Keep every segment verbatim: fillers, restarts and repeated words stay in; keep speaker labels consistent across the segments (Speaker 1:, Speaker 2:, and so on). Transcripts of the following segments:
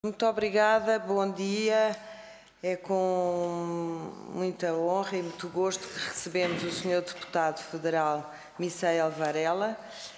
Speaker 1: Muito obrigada, bom dia. É com muita honra e muito gosto que recebemos o senhor Deputado Federal Misael Varela,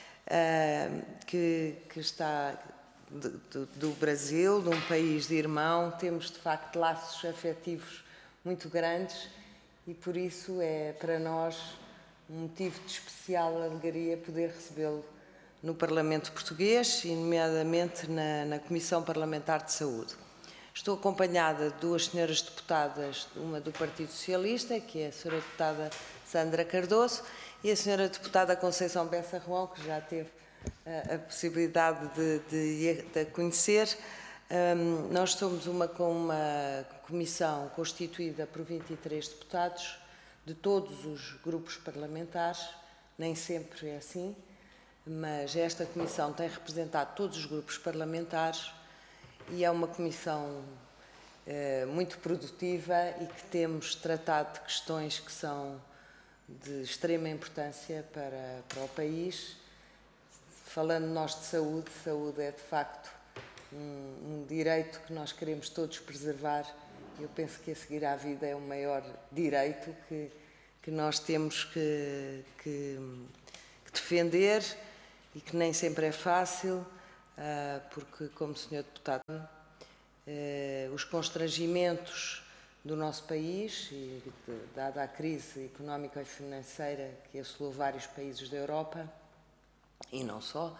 Speaker 1: que, que está de, de, do Brasil, de um país de irmão. Temos, de facto, laços afetivos muito grandes e, por isso, é para nós um motivo de especial alegria poder recebê-lo no Parlamento Português e, nomeadamente, na, na Comissão Parlamentar de Saúde. Estou acompanhada de duas senhoras deputadas, uma do Partido Socialista, que é a senhora deputada Sandra Cardoso, e a senhora deputada Conceição Bessa Ruão, que já teve uh, a possibilidade de, de, de a conhecer. Um, nós somos uma, com uma comissão constituída por vinte e três deputados de todos os grupos parlamentares, nem sempre é assim, mas esta comissão tem representado todos os grupos parlamentares e é uma comissão eh, muito produtiva e que temos tratado de questões que são de extrema importância para, para o país. Falando nós de saúde, saúde é de facto um, um direito que nós queremos todos preservar. Eu penso que a seguir à vida é o maior direito que, que nós temos que, que, que defender e que nem sempre é fácil, porque, como senhor Deputado, os constrangimentos do nosso país, e dada a crise económica e financeira que assolou vários países da Europa, e não só,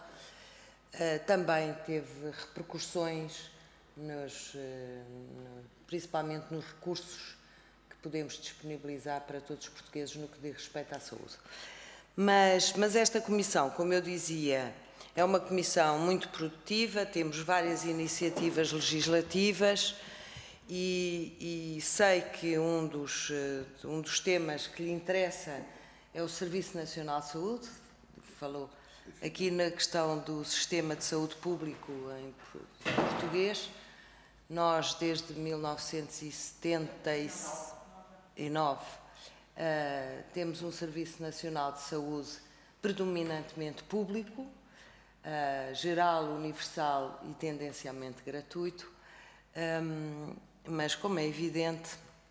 Speaker 1: também teve repercussões, nos, principalmente nos recursos que podemos disponibilizar para todos os portugueses no que diz respeito à saúde. Mas, mas esta comissão, como eu dizia, é uma comissão muito produtiva, temos várias iniciativas legislativas e, e sei que um dos, um dos temas que lhe interessa é o Serviço Nacional de Saúde. Falou aqui na questão do sistema de saúde público em português. Nós, desde mil novecentos e setenta e nove, Uh, temos um Serviço Nacional de Saúde predominantemente público, uh, geral, universal e tendencialmente gratuito, um, mas, como é evidente,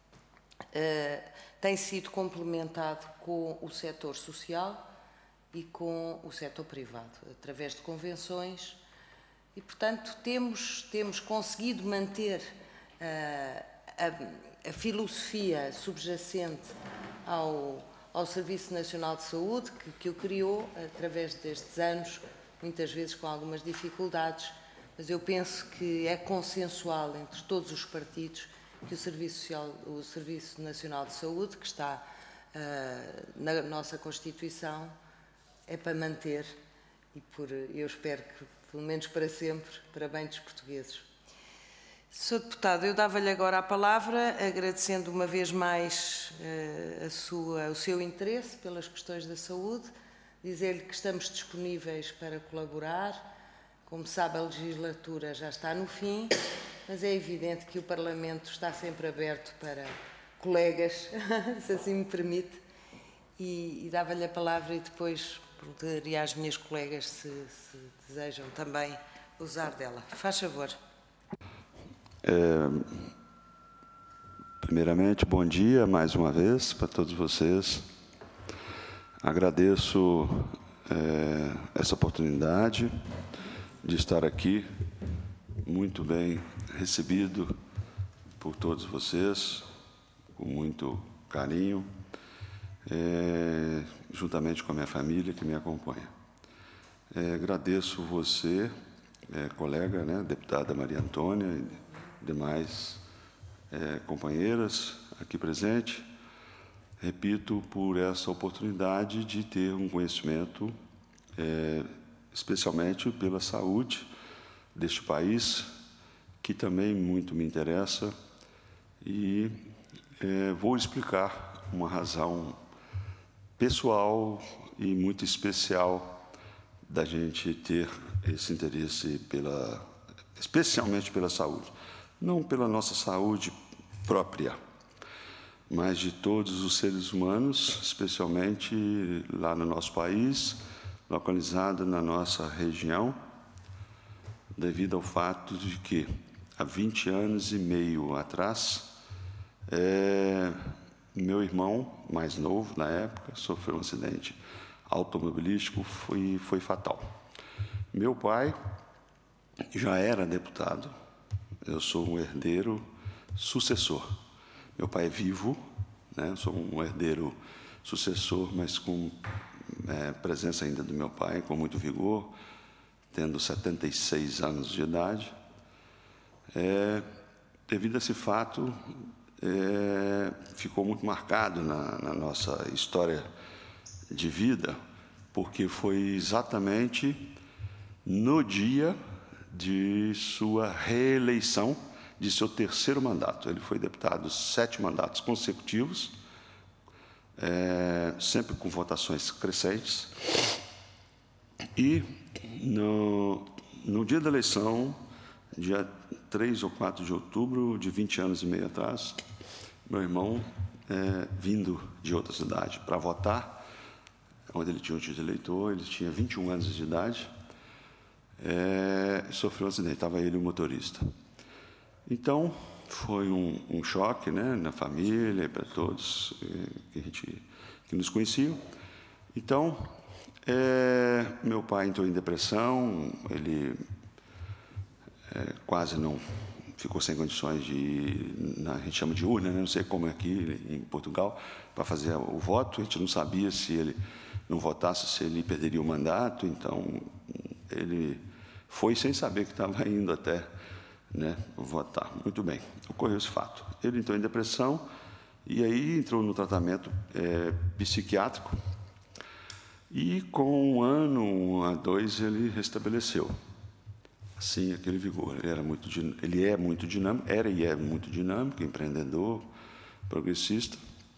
Speaker 1: uh, tem sido complementado com o setor social e com o setor privado, através de convenções, e, portanto, temos, temos conseguido manter uh, a, a filosofia subjacente Ao, ao Serviço Nacional de Saúde, que, que o criou através destes anos, muitas vezes com algumas dificuldades, mas eu penso que é consensual entre todos os partidos que o Serviço, Social, o Serviço Nacional de Saúde, que está uh, na nossa Constituição, é para manter e por, eu espero que, pelo menos para sempre, para bem dos portugueses. senhor Deputado, eu dava-lhe agora a palavra, agradecendo uma vez mais uh, a sua, o seu interesse pelas questões da saúde, dizer-lhe que estamos disponíveis para colaborar. Como sabe, a legislatura já está no fim, mas é evidente que o Parlamento está sempre aberto para colegas, se assim me permite, e, e dava-lhe a palavra e depois perguntaria às minhas colegas se, se desejam também usar dela. Faz favor.
Speaker 2: É, primeiramente, bom dia mais uma vez para todos vocês. Agradeço é, essa oportunidade de estar aqui, muito bem recebido por todos vocês, com muito carinho, é, juntamente com a minha família que me acompanha. É, agradeço você, é, colega, né, deputada Maria Antônia, demais é, companheiras aqui presentes, repito, por essa oportunidade de ter um conhecimento, é, especialmente pela saúde deste país, que também muito me interessa, e é, vou explicar uma razão pessoal e muito especial da gente ter esse interesse, pela, especialmente pela saúde. Não pela nossa saúde própria, mas de todos os seres humanos, especialmente lá no nosso país, localizado na nossa região, devido ao fato de que há vinte anos e meio atrás, é, meu irmão, mais novo na época, sofreu um acidente automobilístico, foi, foi fatal. Meu pai já era deputado, eu sou um herdeiro sucessor. Meu pai é vivo, né? Eu sou um herdeiro sucessor, mas com é, presença ainda do meu pai, com muito vigor, tendo setenta e seis anos de idade. É, devido a esse fato, é, ficou muito marcado na, na nossa história de vida, porque foi exatamente no dia de sua reeleição, de seu terceiro mandato. Ele foi deputado sete mandatos consecutivos, é, sempre com votações crescentes. E, no, no dia da eleição, dia três ou quatro de outubro, de vinte anos e meio atrás, meu irmão, é, vindo de outra cidade para votar, onde ele tinha um título de eleitor, ele tinha vinte e um anos de idade, é, sofreu um acidente, estava ele e o motorista. Então, foi um, um choque, né, na família, para todos que, a gente, que nos conheciam. Então, é, meu pai entrou em depressão, ele é, quase não ficou sem condições de ir, na, a gente chama de urna, né, não sei como é aqui em Portugal, para fazer o voto. A gente não sabia se ele não votasse, se ele perderia o mandato. Então, ele foi sem saber que estava indo até, né, votar. Muito bem, ocorreu esse fato. Ele entrou em depressão e aí entrou no tratamento é, psiquiátrico e com um ano, um a dois, ele restabeleceu. Assim, aquele vigor. Ele, era muito, ele é muito dinâmico, era e é muito dinâmico, empreendedor, progressista.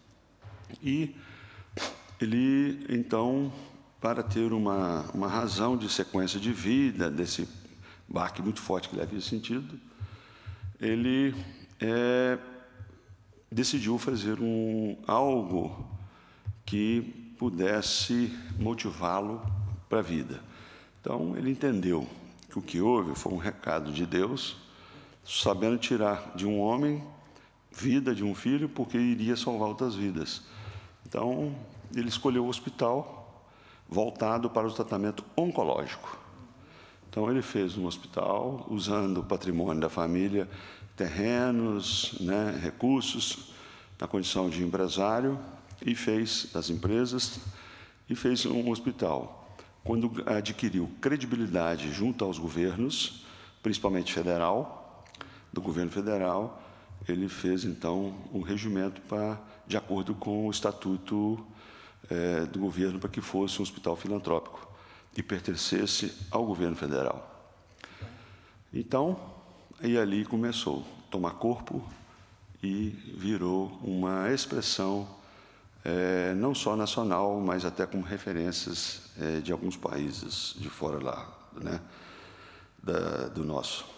Speaker 2: E ele, então, para ter uma, uma razão de sequência de vida, desse baque muito forte que ele havia sentido, ele é, decidiu fazer um, algo que pudesse motivá-lo para a vida. Então, ele entendeu que o que houve foi um recado de Deus, sabendo tirar de um homem vida de um filho, porque iria salvar outras vidas. Então, ele escolheu o hospital voltado para o tratamento oncológico. Então, ele fez um hospital usando o patrimônio da família, terrenos, né, recursos, na condição de empresário, e fez das empresas, e fez um hospital. Quando adquiriu credibilidade junto aos governos, principalmente federal, do governo federal, ele fez, então, um regimento para, de acordo com o estatuto é, do governo, para que fosse um hospital filantrópico e pertencesse ao governo federal. Então, e ali começou a tomar corpo e virou uma expressão é, não só nacional, mas até como referências é, de alguns países de fora lá, né, da, do nosso.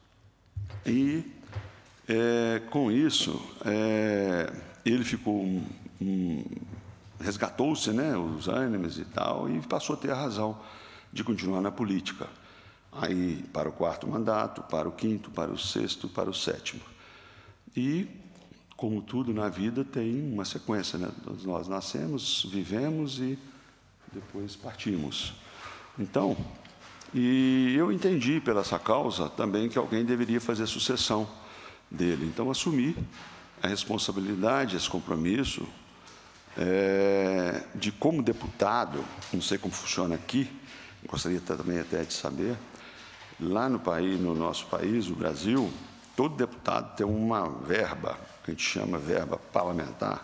Speaker 2: E, é, com isso, é, ele ficou, um, um, resgatou-se, né, os ânimos e tal, e passou a ter a razão de continuar na política. Aí, para o quarto mandato, para o quinto, para o sexto, para o sétimo. E, como tudo na vida, tem uma sequência, né? Nós nascemos, vivemos e depois partimos. Então, e eu entendi pela essa causa também que alguém deveria fazer sucessão dele. Então, assumi a responsabilidade, esse compromisso, é, de como deputado, não sei como funciona aqui, gostaria também até de saber, lá no país, no nosso país, o Brasil, todo deputado tem uma verba, que a gente chama verba parlamentar,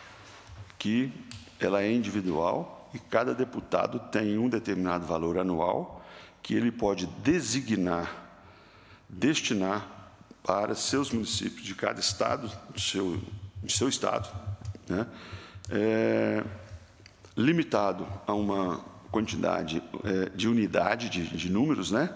Speaker 2: que ela é individual e cada deputado tem um determinado valor anual que ele pode designar, destinar para seus municípios de cada estado, do seu, de seu estado, né? É, limitado a uma quantidade é, de unidade, de, de números, né?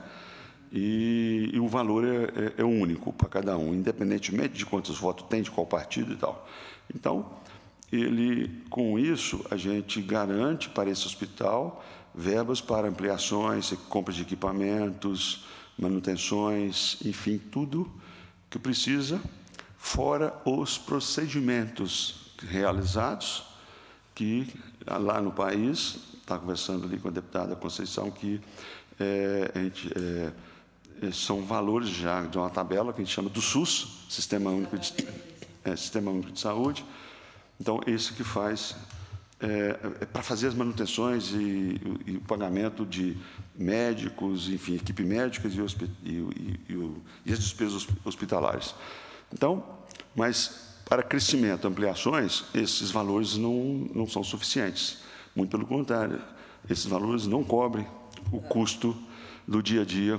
Speaker 2: E, e o valor é, é, é único para cada um, independentemente de quantos votos tem, de qual partido e tal. Então, ele, com isso, a gente garante para esse hospital verbas para ampliações, compra de equipamentos, manutenções, enfim, tudo que precisa, fora os procedimentos realizados, que lá no país, está conversando ali com a deputada Conceição, que é, a gente, é, são valores já de uma tabela que a gente chama do SUS, Sistema Único de, é, Sistema Único de Saúde. Então, esse que faz, é, é para fazer as manutenções e, e o pagamento de médicos, enfim, equipe médica e, e, e, e, e as despesas hospitalares. Então, mas para crescimento, ampliações, esses valores não, não são suficientes. Muito pelo contrário, esses valores não cobrem o custo do dia a dia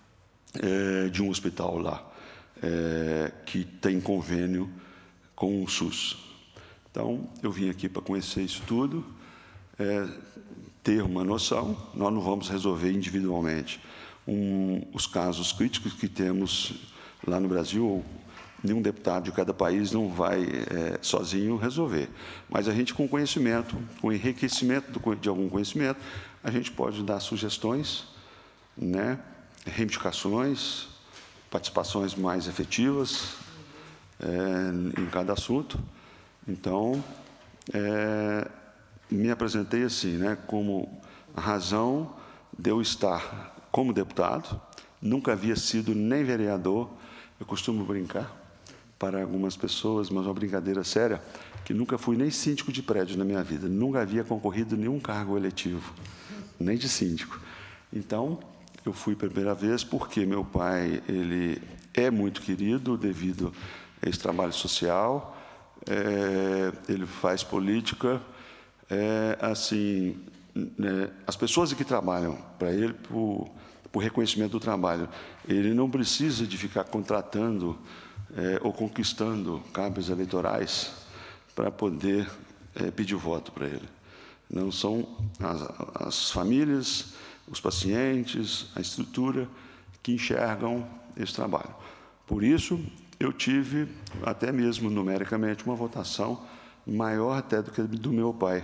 Speaker 2: é, de um hospital lá, é, que tem convênio com o SUS. Então, eu vim aqui para conhecer isso tudo, é, ter uma noção. Nós não vamos resolver individualmente um, os casos críticos que temos lá no Brasil, ou nenhum deputado de cada país não vai é, sozinho resolver. Mas a gente, com conhecimento, com enriquecimento do, de algum conhecimento, a gente pode dar sugestões, né, reivindicações, participações mais efetivas é, em cada assunto. Então, é, me apresentei assim, né, como a razão de eu estar como deputado. Nunca havia sido nem vereador. Eu costumo brincar para algumas pessoas, mas uma brincadeira séria, que nunca fui nem síndico de prédio na minha vida, nunca havia concorrido nenhum cargo eletivo, nem de síndico. Então, eu fui pela primeira vez porque meu pai ele é muito querido devido a esse trabalho social, é, ele faz política, é, assim, né, as pessoas que trabalham para ele, por, por reconhecimento do trabalho, ele não precisa de ficar contratando É, ou conquistando cabos eleitorais para poder é, pedir voto para ele. Não são as, as famílias, os pacientes, a estrutura que enxergam esse trabalho. Por isso, eu tive, até mesmo numericamente, uma votação maior até do que a do meu pai,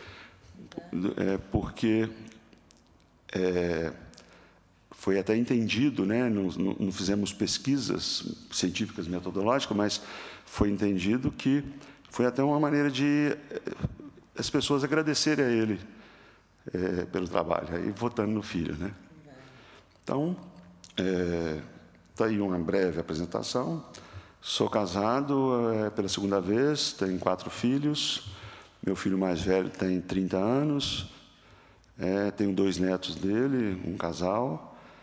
Speaker 2: é, porque é, foi até entendido, né? não, não, não fizemos pesquisas científicas metodológicas, mas foi entendido que foi até uma maneira de as pessoas agradecerem a ele é, pelo trabalho, aí votando no filho, né? Então, está é, aí uma breve apresentação. Sou casado é, pela segunda vez, tenho quatro filhos. Meu filho mais velho tem trinta anos, é, tenho dois netos dele, um casal.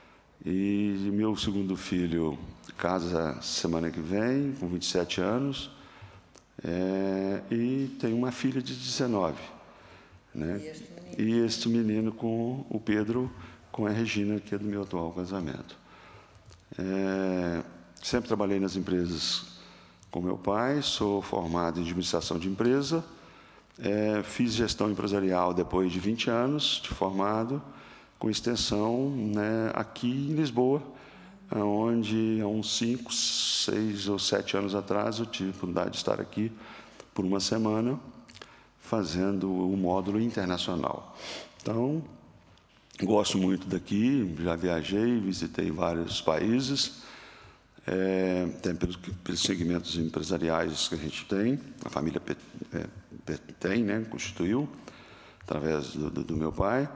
Speaker 2: E meu segundo filho casa semana que vem, com vinte e sete anos, é, e tem uma filha de dezenove. Né? E, este e este menino com o Pedro, com a Regina, que é do meu atual casamento. É, sempre trabalhei nas empresas com meu pai, sou formado em administração de empresa, é, fiz gestão empresarial depois de vinte anos de formado, com extensão, né, aqui em Lisboa, onde há uns cinco, seis ou sete anos atrás eu tive a oportunidade de estar aqui por uma semana fazendo o módulo internacional. Então, gosto muito daqui, já viajei, visitei vários países, é, tem pelos, pelos segmentos empresariais que a gente tem, a família é, tem, né, constituiu, através do, do, do meu pai.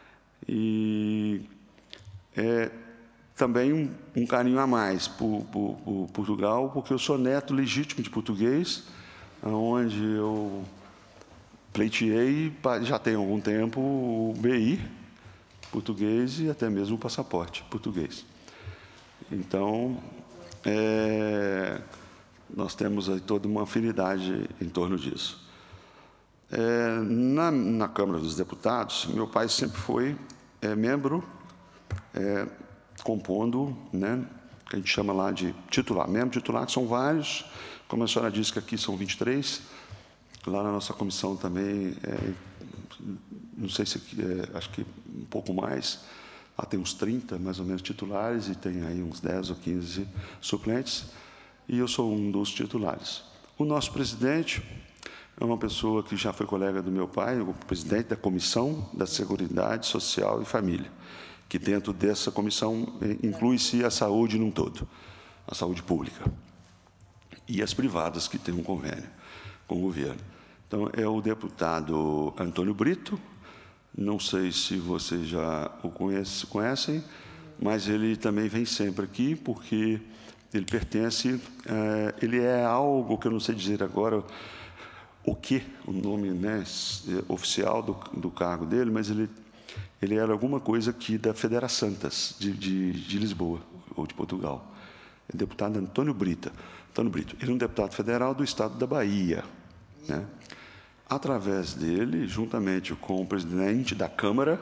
Speaker 2: E é, também um, um carinho a mais por, por, por Portugal, porque eu sou neto legítimo de português, onde eu pleiteei, já tem algum tempo, o B I português e até mesmo o passaporte português. Então, é, nós temos aí toda uma afinidade em torno disso. É, na, na Câmara dos Deputados, meu pai sempre foi é, membro, é, compondo, né, que a gente chama lá de titular. Membro titular, que são vários, como a senhora disse que aqui são vinte e três, lá na nossa comissão também, é, não sei se, é, acho que um pouco mais, lá tem uns trinta, mais ou menos, titulares, e tem aí uns dez ou quinze suplentes, e eu sou um dos titulares. O nosso presidente é uma pessoa que já foi colega do meu pai, o presidente da Comissão da Seguridade Social e Família, que dentro dessa comissão inclui-se a saúde num todo. a saúde pública, e as privadas que têm um convênio com o governo. Então, é o deputado Antônio Brito, não sei se vocês já o conhece, conhecem, mas ele também vem sempre aqui, porque ele pertence, é, ele é algo que eu não sei dizer agora, o que, o nome, né, oficial do, do cargo dele, mas ele, ele era alguma coisa aqui da Federa Santas, de, de, de Lisboa, ou de Portugal. É deputado Antônio Brito. Antônio Brito. Ele é um deputado federal do estado da Bahia, né? Através dele, juntamente com o presidente da Câmara,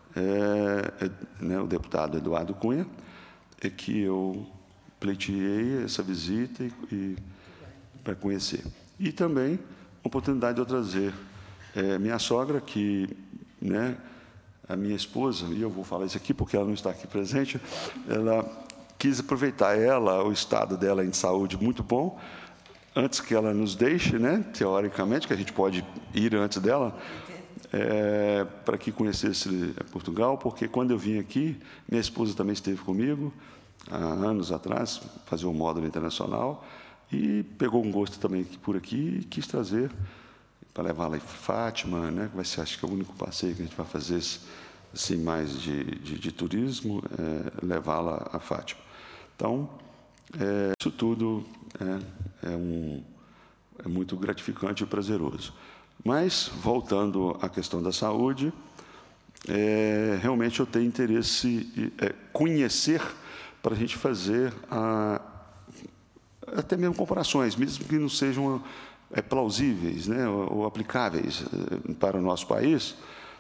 Speaker 2: é, é, né, o deputado Eduardo Cunha, é que eu pleiteei essa visita e, e para conhecer. E também a oportunidade de eu trazer é, minha sogra, que, né, a minha esposa, e eu vou falar isso aqui porque ela não está aqui presente, ela quis aproveitar ela, o estado dela em saúde muito bom, antes que ela nos deixe, né, teoricamente, que a gente pode ir antes dela, é, para que conhecesse Portugal, porque quando eu vim aqui, minha esposa também esteve comigo, há anos atrás, fazer um módulo internacional, e pegou um gosto também por aqui e quis trazer para levá-la em Fátima, né, que vai ser, acho que é o único passeio que a gente vai fazer assim, mais de, de, de turismo, é, levá-la a Fátima. Então, é, isso tudo é, é, um, é muito gratificante e prazeroso. Mas, voltando à questão da saúde, é, realmente eu tenho interesse em é, conhecer para a gente fazer a, até mesmo comparações, mesmo que não sejam é, plausíveis, né, ou, ou aplicáveis é, para o nosso país,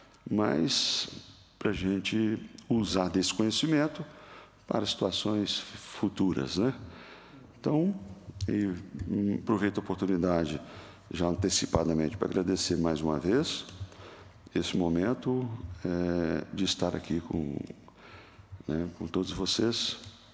Speaker 2: mas para a gente usar desse conhecimento para situações futuras, né? Então, eu aproveito a oportunidade, já antecipadamente, para agradecer mais uma vez esse momento é, de estar aqui com, né, com todos vocês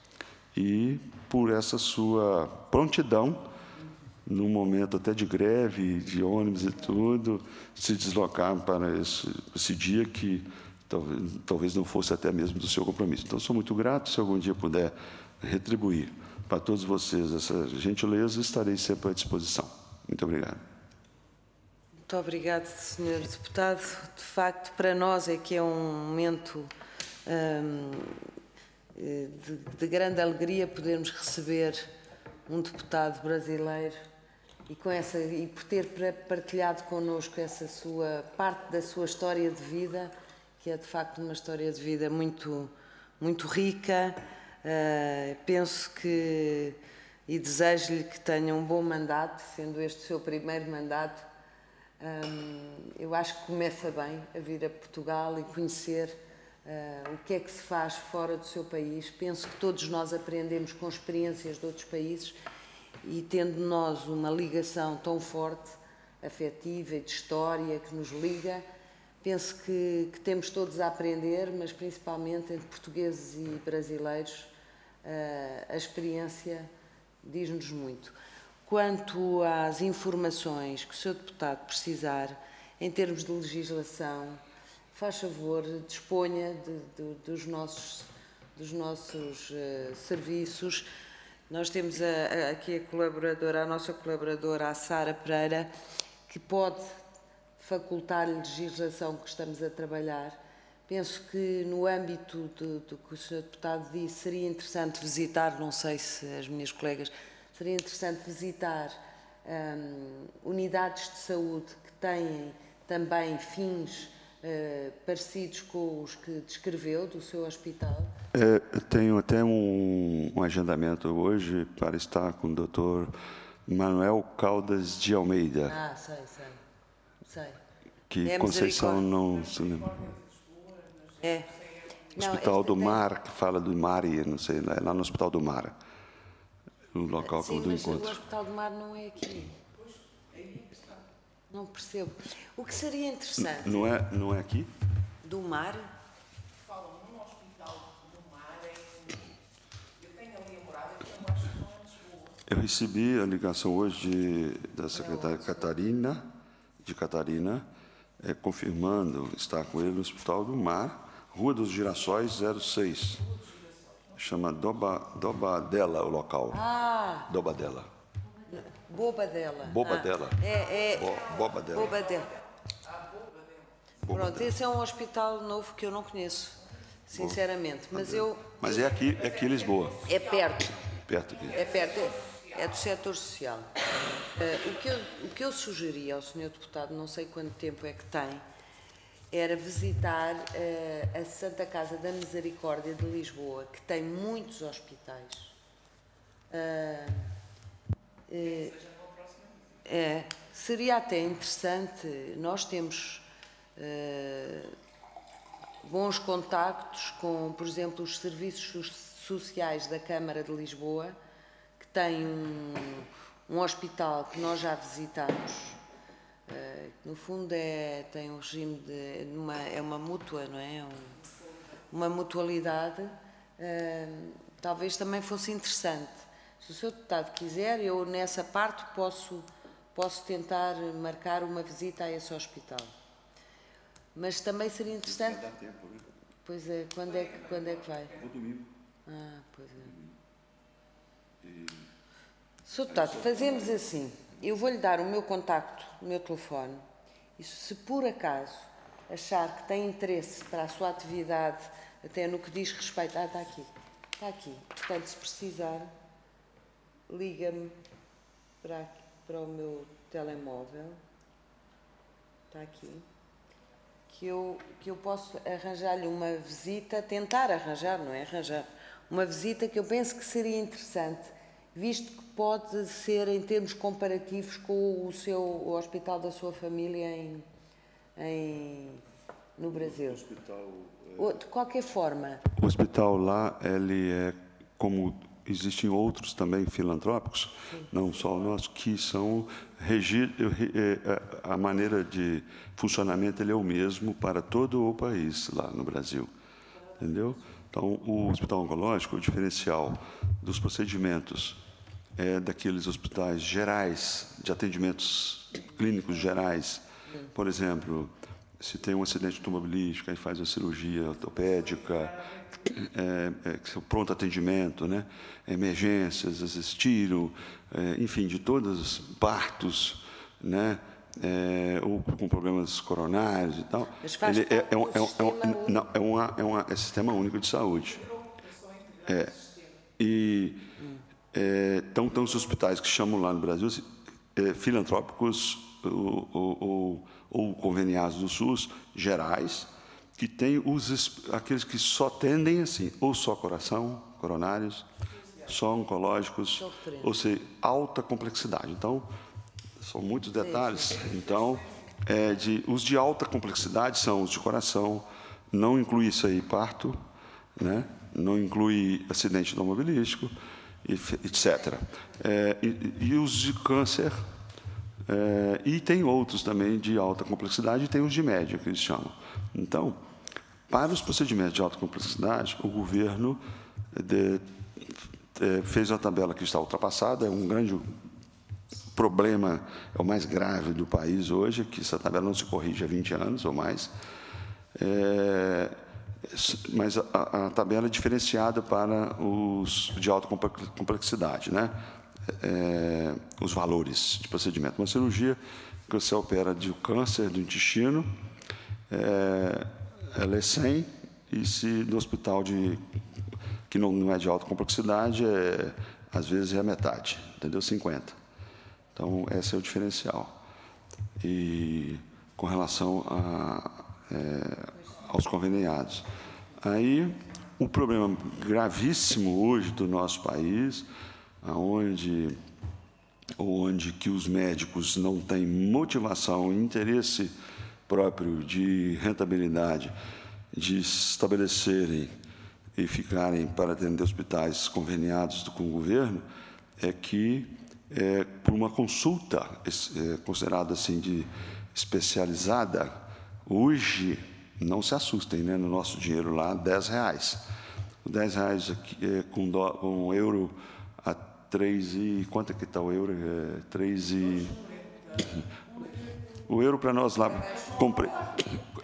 Speaker 2: e por essa sua prontidão, num momento até de greve, de ônibus e tudo, se deslocar para esse, esse dia que talvez, talvez não fosse até mesmo do seu compromisso. Então, sou muito grato, se algum dia puder retribuir para todos vocês essa gentileza, estarei sempre à disposição. Muito obrigado.
Speaker 1: Muito obrigado, senhor Deputado. De facto, para nós é que é um momento hum, de, de grande alegria podermos receber um deputado brasileiro e, com essa, e por ter partilhado connosco essa sua parte da sua história de vida, que é de facto uma história de vida muito, muito rica. Uh, penso que e desejo-lhe que tenha um bom mandato, sendo este o seu primeiro mandato. Um, eu acho que começa bem a vir a Portugal e conhecer uh, o que é que se faz fora do seu país. Penso que todos nós aprendemos com experiências de outros países e, tendo nós uma ligação tão forte, afetiva e de história que nos liga, penso que, que temos todos a aprender, mas principalmente entre portugueses e brasileiros, uh, a experiência diz-nos muito. Quanto às informações que o senhor Deputado precisar, em termos de legislação, faz favor, disponha de, de, dos nossos, dos nossos uh, serviços. Nós temos a, a, aqui a colaboradora, a nossa colaboradora, a Sara Pereira, que pode facultar-lhe legislação que estamos a trabalhar. Penso que no âmbito do, do que o senhor Deputado disse, seria interessante visitar, não sei se as minhas colegas, seria interessante visitar hum, unidades de saúde que têm também fins uh, parecidos com os que descreveu do seu hospital.
Speaker 2: É, eu tenho até um, um agendamento hoje para estar com o doutor Manuel Caldas de Almeida.
Speaker 1: Ah, sei, sei. sei.
Speaker 2: Que é Conceição não se lembra.
Speaker 1: É.
Speaker 2: Hospital não, do Mar, que fala do Mar, não sei, lá no Hospital do Mar. No local
Speaker 1: Sim,
Speaker 2: do
Speaker 1: mas
Speaker 2: encontro.
Speaker 1: O Hospital do Mar não é aqui. Não percebo. O que seria interessante...
Speaker 2: Não é, não é aqui?
Speaker 1: Do Mar?
Speaker 3: Falam num Hospital do Mar, eu tenho ali a morada, eu acho que não é Lisboa.
Speaker 2: Eu recebi a ligação hoje de, da secretária Catarina, de Catarina, é, confirmando estar com ele no Hospital do Mar, Rua dos Girassóis, zero seis. chama Doba, Dobadela, o local.
Speaker 1: Ah,
Speaker 2: Dobadela.
Speaker 1: Bobadela.
Speaker 2: Bobadela.
Speaker 1: Ah, é, é.
Speaker 2: Bo, Bobadela.
Speaker 1: Bobadela. Pronto, esse é um hospital novo que eu não conheço, sinceramente. Mas eu.
Speaker 2: Mas é aqui, é aqui em Lisboa.
Speaker 1: É perto.
Speaker 2: Perto aqui.
Speaker 1: É perto. É, é do setor social. Uh, o, que eu, o que eu sugeria ao senhor deputado, não sei quanto tempo é que tem, era visitar uh, a Santa Casa da Misericórdia de Lisboa, que tem muitos hospitais. Uh, uh, é, seria até interessante, nós temos uh, bons contactos com, por exemplo, os serviços sociais da Câmara de Lisboa, que tem um, um hospital que nós já visitamos, uh, que no fundo é, tem um regime de, uma, é uma mútua, não é? Um, uma mutualidade, uh, talvez também fosse interessante. Se o senhor deputado quiser, eu nessa parte posso, posso tentar marcar uma visita a esse hospital. Mas também seria interessante...
Speaker 2: Vai dar tempo, né?
Speaker 1: Pois é, quando é que, quando é que vai?
Speaker 2: Vou domingo.
Speaker 1: Ah, pois é. senhor Deputado, fazemos assim. Eu vou-lhe dar o meu contacto, o meu telefone, e se por acaso achar que tem interesse para a sua atividade, até no que diz respeito... Ah, está aqui. Está aqui. Portanto, se precisar, liga-me para, aqui, para o meu telemóvel. Está aqui. Que eu, que eu posso arranjar-lhe uma visita, tentar arranjar, não é arranjar, uma visita que eu penso que seria interessante, visto que pode ser em termos comparativos com o seu o hospital da sua família em, em, no Brasil.
Speaker 2: O hospital,
Speaker 1: é... De qualquer forma...
Speaker 2: O hospital lá, ele é como... Existem outros também filantrópicos, sim, não só o nosso, que são regir, a maneira de funcionamento ele é o mesmo para todo o país lá no Brasil, entendeu? Então, o hospital oncológico, o diferencial dos procedimentos é daqueles hospitais gerais, de atendimentos clínicos gerais, por exemplo, se tem um acidente automobilístico, aí faz a cirurgia ortopédica, é, é, pronto atendimento, né? Emergências, assistiram, é, enfim, de todos, partos, né? É, ou com problemas coronários e tal. Ele é, é, um, é, um, é, um, não, é, uma, é, uma, é sistema único de saúde. É, e é, então, tem os hospitais que chamam lá no Brasil é, filantrópicos ou, ou, ou, ou conveniados do SUS, gerais, que tem os, aqueles que só tendem assim, ou só coração, coronários, só oncológicos, ou seja, alta complexidade. Então, são muitos detalhes. Então, é de, os de alta complexidade são os de coração, não inclui isso aí parto, né? Não inclui acidente automobilístico, etcétera. É, e, e os de câncer, é, e tem outros também de alta complexidade, e tem os de média, que eles chamam. Então, para os procedimentos de alta complexidade, o governo de, de, fez uma tabela que está ultrapassada, é um grande problema, é o mais grave do país hoje, que essa tabela não se corrige há vinte anos ou mais, é, mas a, a tabela é diferenciada para os de alta complexidade, né? É, os valores de procedimento. Uma cirurgia que você opera de câncer do intestino, é, ela é cem, e se no hospital de, que não, não é de alta complexidade, é, às vezes é a metade, entendeu? cinquenta. Então, esse é o diferencial. E com relação a, é, aos conveniados. Aí, o problema gravíssimo hoje do nosso país, onde, onde que os médicos não têm motivação e interesse próprio de rentabilidade, de se estabelecerem e ficarem para atender hospitais conveniados com o governo, é que, é, por uma consulta é, considerada assim de especializada, hoje, não se assustem, né, no nosso dinheiro lá, dez reais. dez reais aqui, é, com, do, com euro a três e... Quanto é que está o euro? É, três e... O euro para nós lá, compre,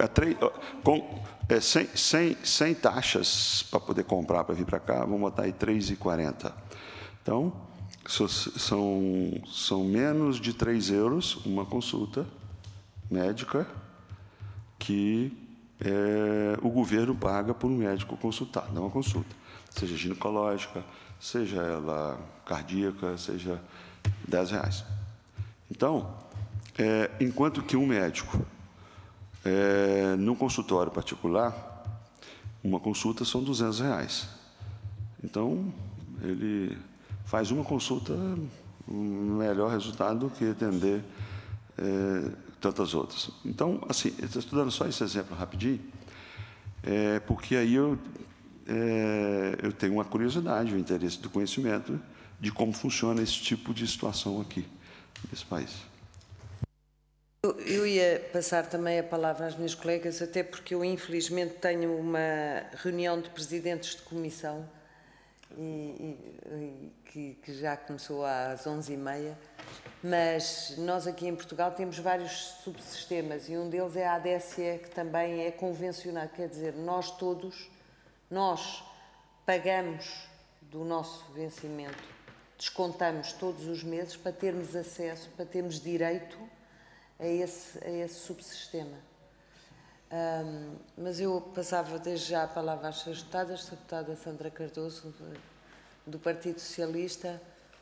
Speaker 2: é três, com, é sem, sem, sem taxas para poder comprar para vir para cá, vamos botar aí três reais e quarenta centavos. Então, são, são menos de três euros uma consulta médica que é, o governo paga por um médico consultar, não uma consulta, seja ginecológica, seja ela cardíaca, seja dez reais. Então, é, enquanto que um médico, é, num consultório particular, uma consulta são duzentos reais. Então, ele faz uma consulta, um melhor resultado do que atender é, tantas outras. Então, assim, eu estou estudando só esse exemplo rapidinho, é, porque aí eu, é, eu tenho uma curiosidade, um interesse do conhecimento de como funciona esse tipo de situação aqui, nesse país.
Speaker 1: Eu, eu ia passar também a palavra às minhas colegas, até porque eu, infelizmente, tenho uma reunião de presidentes de comissão e, e, e que, que já começou às onze e meia, mas nós aqui em Portugal temos vários subsistemas e um deles é a ADSE, que também é convencionado, quer dizer, nós todos, nós pagamos do nosso vencimento, descontamos todos os meses para termos acesso, para termos direito a esse, a esse subsistema. Um, mas eu passava desde já a palavra às suas deputadas, a deputada Sandra Cardoso, do Partido Socialista.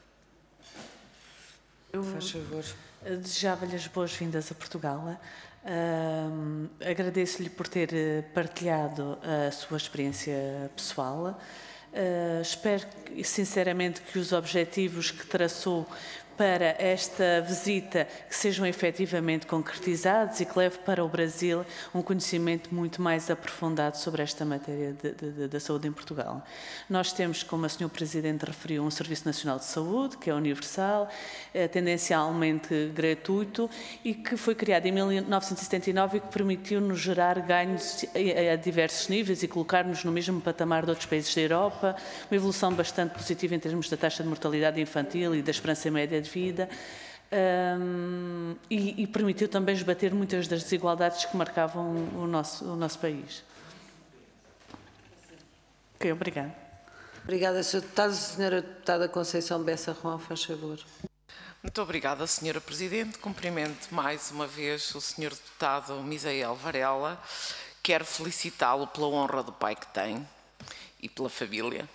Speaker 4: Eu
Speaker 1: Faz favor.
Speaker 4: desejava-lhe as boas-vindas a Portugal. Um, agradeço-lhe por ter partilhado a sua experiência pessoal. Uh, espero sinceramente que os objetivos que traçou para esta visita que sejam efetivamente concretizados e que leve para o Brasil um conhecimento muito mais aprofundado sobre esta matéria de, de, da saúde em Portugal. Nós temos, como a senhora Presidente referiu, um Serviço Nacional de Saúde, que é universal, é tendencialmente gratuito e que foi criado em mil novecentos e setenta e nove e que permitiu-nos gerar ganhos a, a diversos níveis e colocar-nos no mesmo patamar de outros países da Europa, uma evolução bastante positiva em termos da taxa de mortalidade infantil e da esperança média de vida, um, e, e permitiu também esbater muitas das desigualdades que marcavam o nosso, o nosso país. Ok, obrigada.
Speaker 1: Obrigada, senhora Deputada. senhora Deputada Conceição Bessa Juan, faz favor.
Speaker 3: Muito obrigada, senhora Presidente. Cumprimento mais uma vez o senhor Deputado Misael Varela. Quero felicitá-lo pela honra do pai que tem e pela família.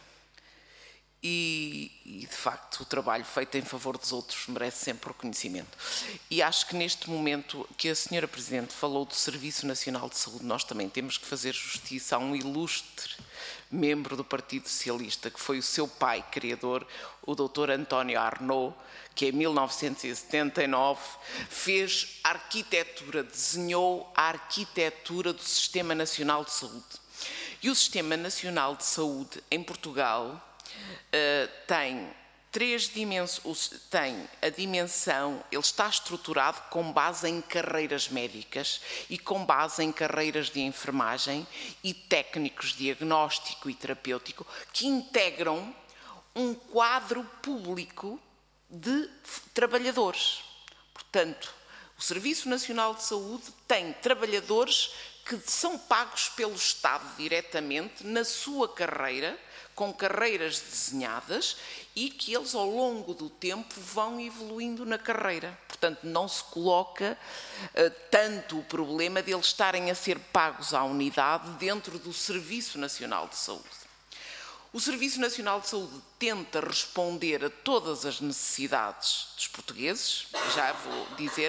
Speaker 3: E, e, de facto, o trabalho feito em favor dos outros merece sempre reconhecimento. E acho que neste momento que a senhora Presidente falou do Serviço Nacional de Saúde, nós também temos que fazer justiça a um ilustre membro do Partido Socialista, que foi o seu pai criador, o doutor António Arnaud, que em mil novecentos e setenta e nove fez a arquitetura, desenhou a arquitetura do Sistema Nacional de Saúde. E o Sistema Nacional de Saúde em Portugal Uh, tem três dimensões, tem a dimensão, ele está estruturado com base em carreiras médicas e com base em carreiras de enfermagem e técnicos de diagnóstico e terapêutico que integram um quadro público de trabalhadores. Portanto, o Serviço Nacional de Saúde tem trabalhadores que são pagos pelo Estado diretamente na sua carreira, com carreiras desenhadas e que eles ao longo do tempo vão evoluindo na carreira. Portanto, não se coloca uh, tanto o problema de eles estarem a ser pagos à unidade dentro do Serviço Nacional de Saúde. O Serviço Nacional de Saúde tenta responder a todas as necessidades dos portugueses, já vou dizer,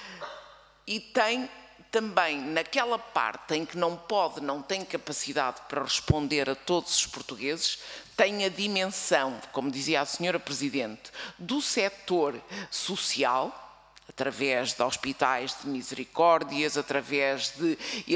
Speaker 3: e tem também, naquela parte em que não pode, não tem capacidade para responder a todos os portugueses, tem a dimensão, como dizia a senhora Presidente, do setor social, através de hospitais de misericórdias, através de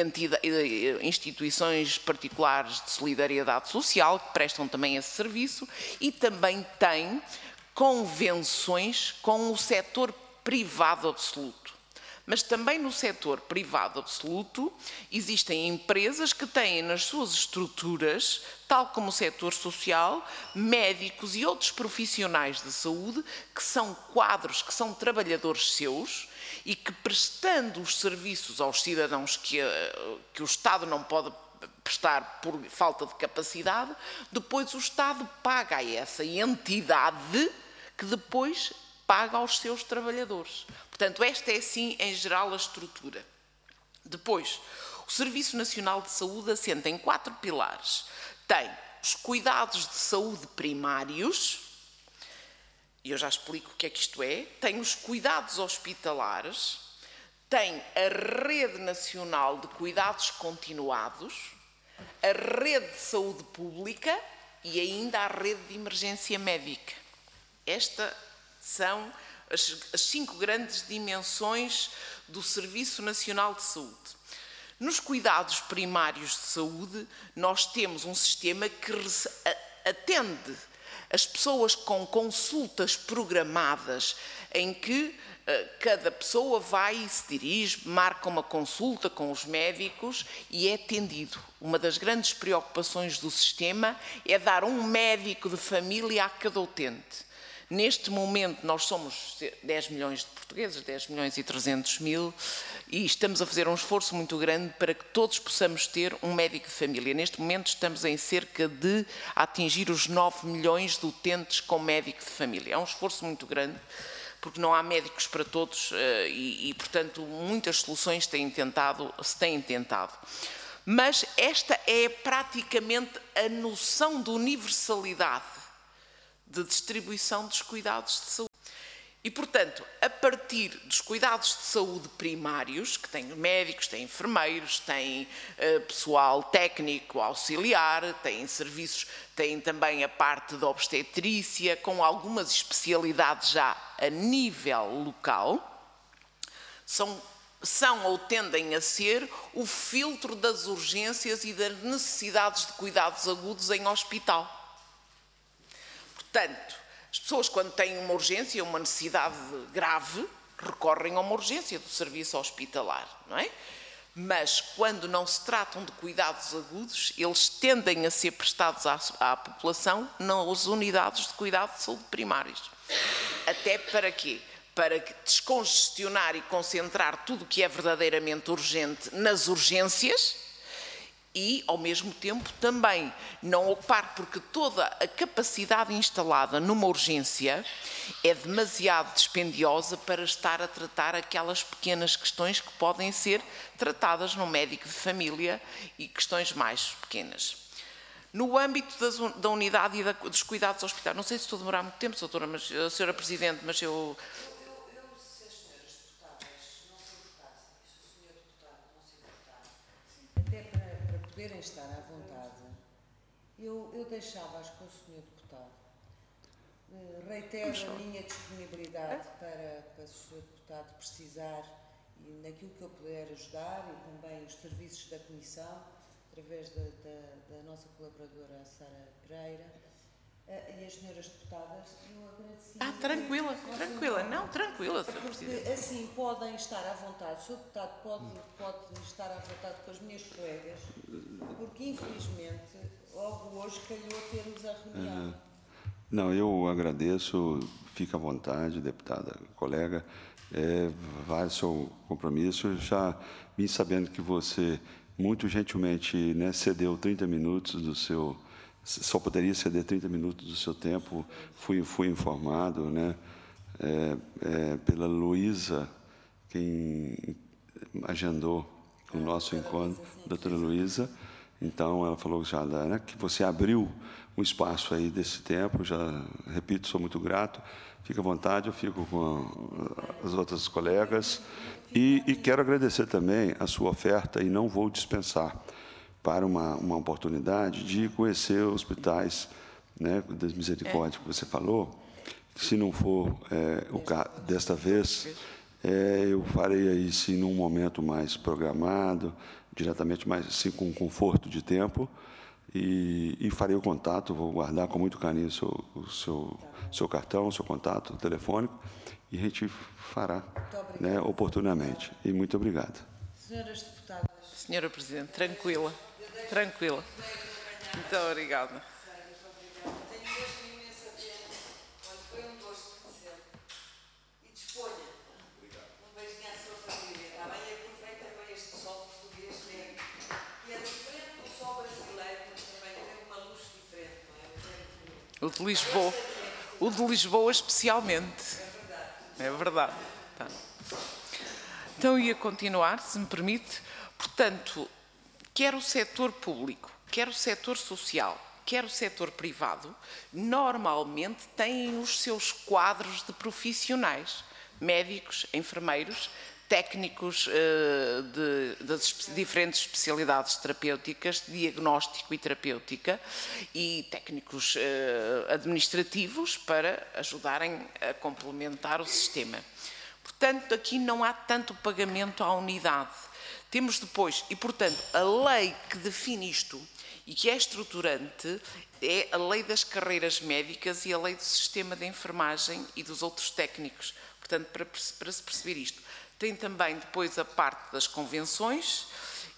Speaker 3: instituições particulares de solidariedade social, que prestam também esse serviço, e também tem convenções com o setor privado absoluto. Mas também no setor privado absoluto existem empresas que têm nas suas estruturas, tal como o setor social, médicos e outros profissionais de saúde que são quadros, que são trabalhadores seus e que, prestando os serviços aos cidadãos que, que o Estado não pode prestar por falta de capacidade, depois o Estado paga a essa entidade que depois paga aos seus trabalhadores. Portanto, esta é, sim, em geral, a estrutura. Depois, o Serviço Nacional de Saúde assenta em quatro pilares. Tem os cuidados de saúde primários, e eu já explico o que é que isto é, tem os cuidados hospitalares, tem a Rede Nacional de Cuidados Continuados, a Rede de Saúde Pública e ainda a Rede de Emergência Médica. Estas são as, as cinco grandes dimensões do Serviço Nacional de Saúde. Nos cuidados primários de saúde, nós temos um sistema que atende as pessoas com consultas programadas, em que uh, cada pessoa vai e se dirige, marca uma consulta com os médicos e é atendido. Uma das grandes preocupações do sistema é dar um médico de família a cada utente. Neste momento nós somos dez milhões de portugueses, dez milhões e trezentos mil, e estamos a fazer um esforço muito grande para que todos possamos ter um médico de família. Neste momento estamos em cerca de a atingir os nove milhões de utentes com médico de família. É um esforço muito grande, porque não há médicos para todos e, e portanto, muitas soluções têm tentado, se têm tentado. Mas esta é praticamente a noção de universalidade de distribuição dos cuidados de saúde. E, portanto, a partir dos cuidados de saúde primários, que têm médicos, têm enfermeiros, têm uh, pessoal técnico auxiliar, têm serviços, têm também a parte da obstetrícia, com algumas especialidades já a nível local, são, são ou tendem a ser o filtro das urgências e das necessidades de cuidados agudos em hospital. Portanto, as pessoas, quando têm uma urgência, uma necessidade grave, recorrem a uma urgência do serviço hospitalar, não é? Mas, quando não se tratam de cuidados agudos, eles tendem a ser prestados à, à população nas unidades de cuidado de saúde primários. Até para quê? Para descongestionar e concentrar tudo o que é verdadeiramente urgente nas urgências, e, ao mesmo tempo, também não ocupar, porque toda a capacidade instalada numa urgência é demasiado dispendiosa para estar a tratar aquelas pequenas questões que podem ser tratadas no médico de família e questões mais pequenas. No âmbito das, da unidade e da, dos cuidados hospitalares, não sei se estou a demorar muito tempo, doutora, mas, a senhora Presidente, mas eu...
Speaker 1: poderem estar à vontade, eu, eu deixava, acho que o senhor Deputado, uh, reitero a minha disponibilidade para, para o senhor Deputado precisar e naquilo que eu puder ajudar e também os serviços da Comissão, através da, da, da nossa colaboradora Sara Pereira uh, e as senhoras Deputadas, eu agradecia...
Speaker 3: Ah, tranquila, tranquila, não, tranquila, senhora Presidente.
Speaker 1: Porque assim podem estar à vontade, o senhor Deputado pode, pode estar à vontade com as minhas colegas, porque infelizmente logo hoje calhou termos a reunião.
Speaker 2: Uhum. Não, eu agradeço, fica à vontade, deputada, colega, é, vai seu compromisso. Já vim sabendo que você, muito gentilmente, né, cedeu trinta minutos do seu, só poderia ceder trinta minutos do seu tempo, fui, fui informado, né, é, é, pela Luísa, quem agendou o nosso encontro, doutora Luísa. Então, ela falou já né, que você abriu um espaço aí desse tempo, já repito, sou muito grato, fica à vontade, eu fico com as outras colegas, e, e quero agradecer também a sua oferta, e não vou dispensar, para uma, uma oportunidade de conhecer hospitais, né, das misericórdias que você falou, que se não for é, o caso desta vez, é, eu farei aí sim num momento mais programado, diretamente, mais assim, com conforto de tempo, e, e farei o contato, vou guardar com muito carinho o seu, o seu seu cartão, seu contato telefônico, e a gente fará, né, oportunamente. E muito obrigado.
Speaker 1: Senhoras deputadas.
Speaker 3: Senhora Presidente, tranquila, tranquila. Muito obrigada.
Speaker 1: Tenho mesmo imensa pena. Olha, foi um gosto conhecer. E disponha. Um beijinho à sua família. Está bem? E aproveita para este sol português que é, que é diferente do sol brasileiro, mas também tem uma luz diferente, não é? Mas é muito bonito.
Speaker 3: O de Lisboa, o de Lisboa especialmente. É verdade. Tá. Então, ia continuar, se me permite. Portanto, quer o setor público, quer o setor social, quer o setor privado, normalmente têm os seus quadros de profissionais, médicos, enfermeiros, técnicos uh, de, das diferentes especialidades terapêuticas, de diagnóstico e terapêutica, e técnicos uh, administrativos para ajudarem a complementar o sistema. Portanto, aqui não há tanto pagamento à unidade. Temos depois, e portanto, a lei que define isto e que é estruturante é a lei das carreiras médicas e a lei do sistema de enfermagem e dos outros técnicos. Portanto, para, para se perceber isto. Tem também depois a parte das convenções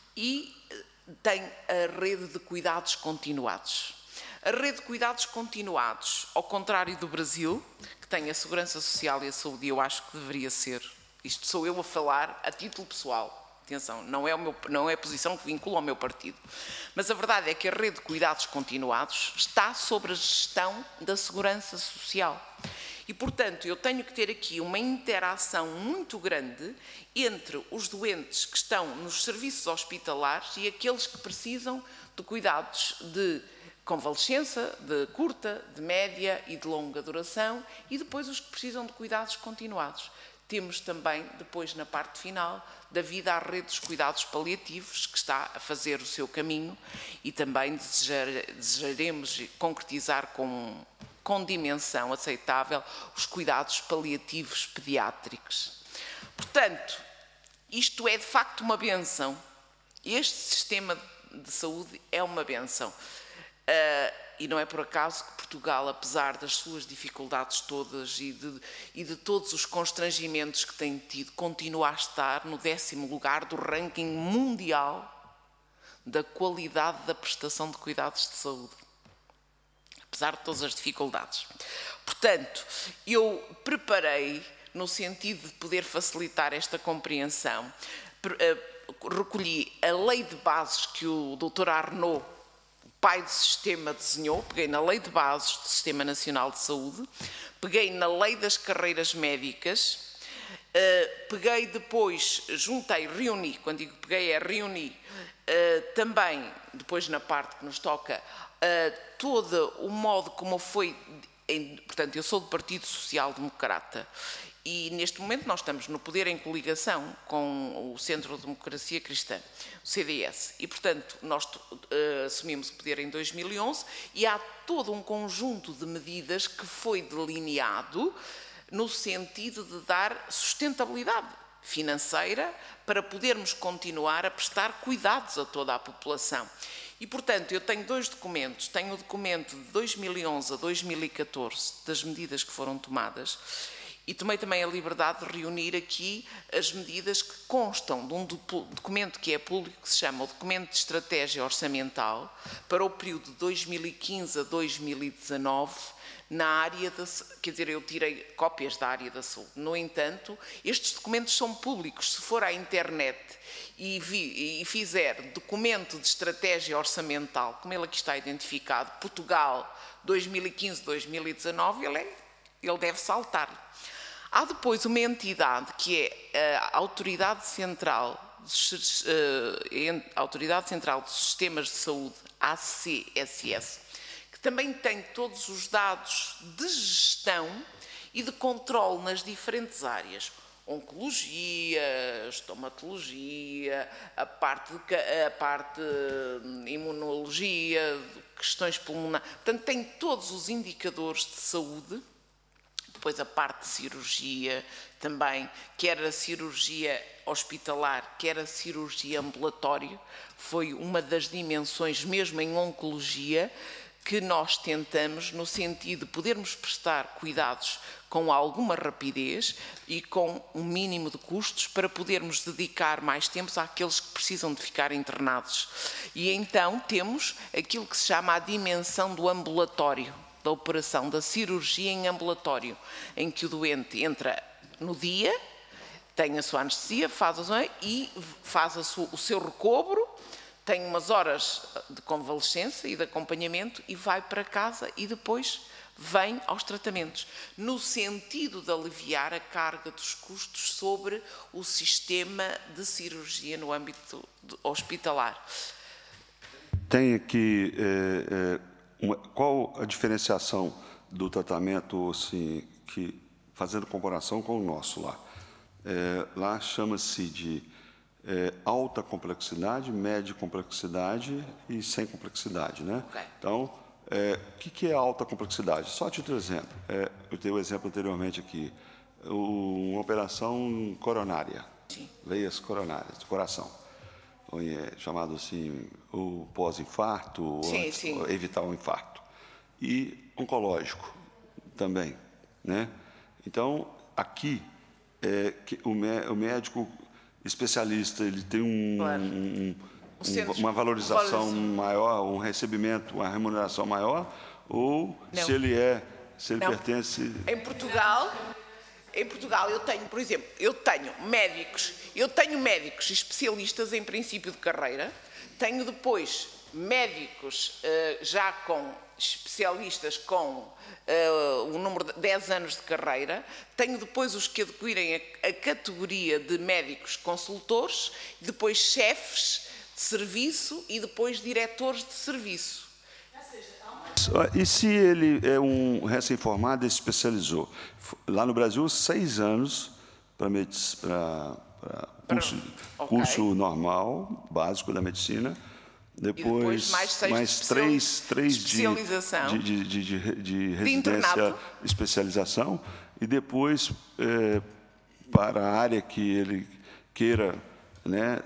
Speaker 3: e tem a rede de cuidados continuados. A rede de cuidados continuados, ao contrário do Brasil, que tem a segurança social e a saúde, eu acho que deveria ser, isto sou eu a falar a título pessoal, atenção, não é, o meu, não é a posição que vincula ao meu partido, mas a verdade é que a rede de cuidados continuados está sob a gestão da segurança social. E, portanto, eu tenho que ter aqui uma interação muito grande entre os doentes que estão nos serviços hospitalares e aqueles que precisam de cuidados de convalescença, de curta, de média e de longa duração, e depois os que precisam de cuidados continuados. Temos também, depois, na parte final da vida, a rede dos cuidados paliativos, que está a fazer o seu caminho, e também desejar, desejaremos concretizar com, com dimensão aceitável os cuidados paliativos pediátricos. Portanto, isto é de facto uma benção. Este sistema de saúde é uma benção. Uh, e não é por acaso que Portugal, apesar das suas dificuldades todas e de, e de todos os constrangimentos que tem tido, continua a estar no décimo lugar do ranking mundial da qualidade da prestação de cuidados de saúde. Apesar de todas as dificuldades. Portanto, eu preparei, no sentido de poder facilitar esta compreensão, uh, recolhi a lei de bases que o doutor Arnaud, pai do sistema, desenhou, peguei na lei de bases do Sistema Nacional de Saúde, peguei na lei das carreiras médicas, uh, peguei depois, juntei, reuni, quando digo peguei é reuni, uh, também, depois na parte que nos toca, uh, todo o modo como foi, em, portanto, eu sou do Partido Social Democrata, e neste momento nós estamos no poder em coligação com o Centro de Democracia Cristã, o C D S, e portanto nós uh, assumimos o poder em dois mil e onze e há todo um conjunto de medidas que foi delineado no sentido de dar sustentabilidade financeira para podermos continuar a prestar cuidados a toda a população. E, portanto, eu tenho dois documentos. Tenho o documento de dois mil e onze a dois mil e catorze das medidas que foram tomadas. E tomei também a liberdade de reunir aqui as medidas que constam de um documento que é público, que se chama o Documento de Estratégia Orçamental, para o período de dois mil e quinze a dois mil e dezanove, na área da... Quer dizer, eu tirei cópias da área da saúde. No entanto, estes documentos são públicos. Se for à internet e, vi, e fizer documento de estratégia orçamental, como ele aqui está identificado, Portugal dois mil e quinze a dois mil e dezanove, ele, é, ele deve saltar. Há depois uma entidade que é a Autoridade Central, a Autoridade Central dos Sistemas de Saúde, A C S S, que também tem todos os dados de gestão e de controle nas diferentes áreas. Oncologia, estomatologia, a parte, de, a parte de imunologia, questões pulmonares. Portanto, tem todos os indicadores de saúde. Depois a parte de cirurgia também, quer a cirurgia hospitalar, quer a cirurgia ambulatório, foi uma das dimensões, mesmo em oncologia, que nós tentamos no sentido de podermos prestar cuidados com alguma rapidez e com um mínimo de custos para podermos dedicar mais tempo àqueles que precisam de ficar internados. E então temos aquilo que se chama a dimensão do ambulatório, da operação, da cirurgia em ambulatório, em que o doente entra no dia, tem a sua anestesia, faz a, e faz a sua, o seu recobro, tem umas horas de convalescença e de acompanhamento e vai para casa e depois vem aos tratamentos, no sentido de aliviar a carga dos custos sobre o sistema de cirurgia no âmbito hospitalar.
Speaker 2: Tem aqui, é, é, uma, qual a diferenciação do tratamento, assim, que, fazendo comparação com o nosso lá? É, lá chama-se de é, alta complexidade, média complexidade e sem complexidade, né?
Speaker 3: Okay.
Speaker 2: Então, é, o que, que é alta complexidade? Só a título de exemplo. É, eu dei o exemplo anteriormente aqui. O, uma operação coronária,
Speaker 3: Sim.
Speaker 2: veias coronárias, do coração. É chamado assim, o pós-infarto,
Speaker 3: sim, sim.
Speaker 2: evitar o infarto. E oncológico também, né? Então, aqui, é, que o, mé o médico especialista, ele tem um,
Speaker 3: claro.
Speaker 2: um, um, uma valorização
Speaker 3: valoriza.
Speaker 2: maior, um recebimento, uma remuneração maior, ou
Speaker 3: Não.
Speaker 2: se ele é, se ele
Speaker 3: Não.
Speaker 2: pertence...
Speaker 3: Em Portugal... Em Portugal eu tenho, por exemplo, eu tenho médicos, eu tenho médicos especialistas em princípio de carreira, tenho depois médicos uh, já com especialistas com uh, um número de dez anos de carreira, tenho depois os que adquirem a, a categoria de médicos consultores, depois chefes de serviço e depois diretores de serviço.
Speaker 2: E se ele é um recém-formado e se especializou? Lá no Brasil, seis anos para curso,
Speaker 3: okay.
Speaker 2: curso normal, básico da medicina. Depois,
Speaker 3: e depois mais, seis
Speaker 2: mais
Speaker 3: de
Speaker 2: três, três
Speaker 3: de especialização.
Speaker 2: De, de, de, de, de
Speaker 3: de
Speaker 2: residência, especialização. E depois, é, para a área que ele queira, né,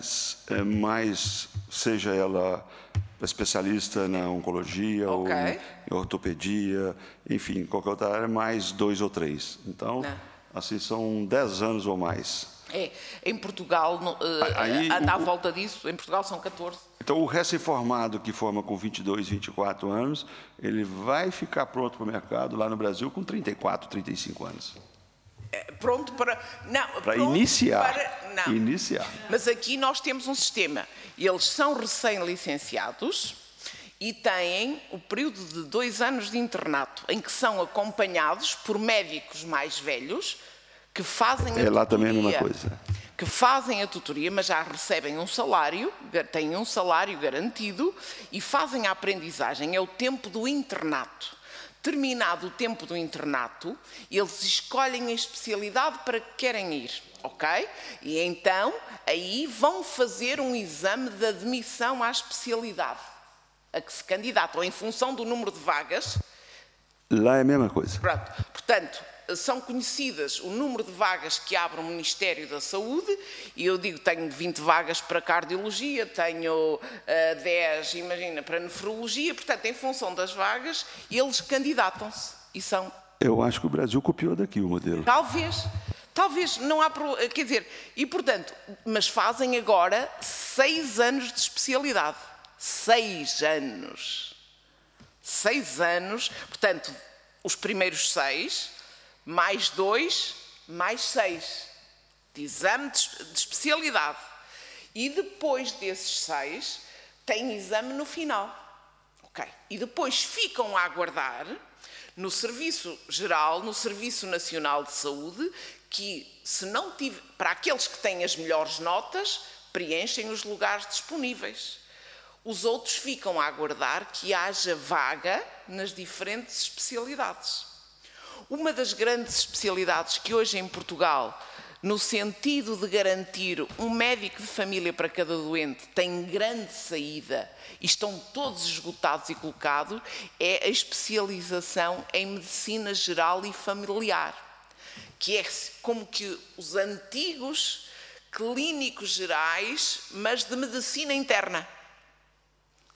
Speaker 2: mais, seja ela especialista na oncologia
Speaker 3: okay.
Speaker 2: ou em ortopedia, enfim, qualquer outra área, mais dois ou três. Então, Não. assim, são dez anos ou mais.
Speaker 3: É, em Portugal, no, uh, Aí, anda o, à volta disso, em Portugal são catorze.
Speaker 2: Então, o recém-formado que forma com vinte e dois, vinte e quatro anos, ele vai ficar pronto para o mercado lá no Brasil com trinta e quatro, trinta e cinco anos.
Speaker 3: É, pronto para... Não,
Speaker 2: para iniciar.
Speaker 3: Para, não.
Speaker 2: iniciar.
Speaker 3: Mas aqui nós temos um sistema. Eles são recém-licenciados e têm o período de dois anos de internato, em que são acompanhados por médicos mais velhos que fazem a
Speaker 2: é lá
Speaker 3: tutoria,
Speaker 2: também a mesma coisa.
Speaker 3: que fazem a tutoria, mas já recebem um salário, têm um salário garantido e fazem a aprendizagem. É o tempo do internato. Terminado o tempo do internato, eles escolhem a especialidade para que querem ir, ok? E então, aí vão fazer um exame de admissão à especialidade, a que se candidatam em função do número de vagas.
Speaker 2: Lá é a mesma coisa.
Speaker 3: Pronto. Portanto, são conhecidas o número de vagas que abre o Ministério da Saúde, e eu digo, tenho vinte vagas para cardiologia, tenho uh, dez, imagina, para nefrologia, portanto, em função das vagas, eles candidatam-se e são...
Speaker 2: Eu acho que o Brasil copiou daqui o modelo.
Speaker 3: Talvez, talvez, não há... Quer dizer, e portanto, mas fazem agora seis anos de especialidade. Seis anos. Seis anos, portanto, os primeiros seis... mais dois, mais seis, de exame de, de especialidade. E depois desses seis, tem exame no final. Okay. E depois ficam a aguardar no Serviço Geral, no Serviço Nacional de Saúde, que, se não tiver, para aqueles que têm as melhores notas, preenchem os lugares disponíveis. Os outros ficam a aguardar que haja vaga nas diferentes especialidades. Uma das grandes especialidades que hoje em Portugal, no sentido de garantir um médico de família para cada doente, tem grande saída e estão todos esgotados e colocados, é a especialização em medicina geral e familiar, que é como que os antigos clínicos gerais, mas de medicina interna.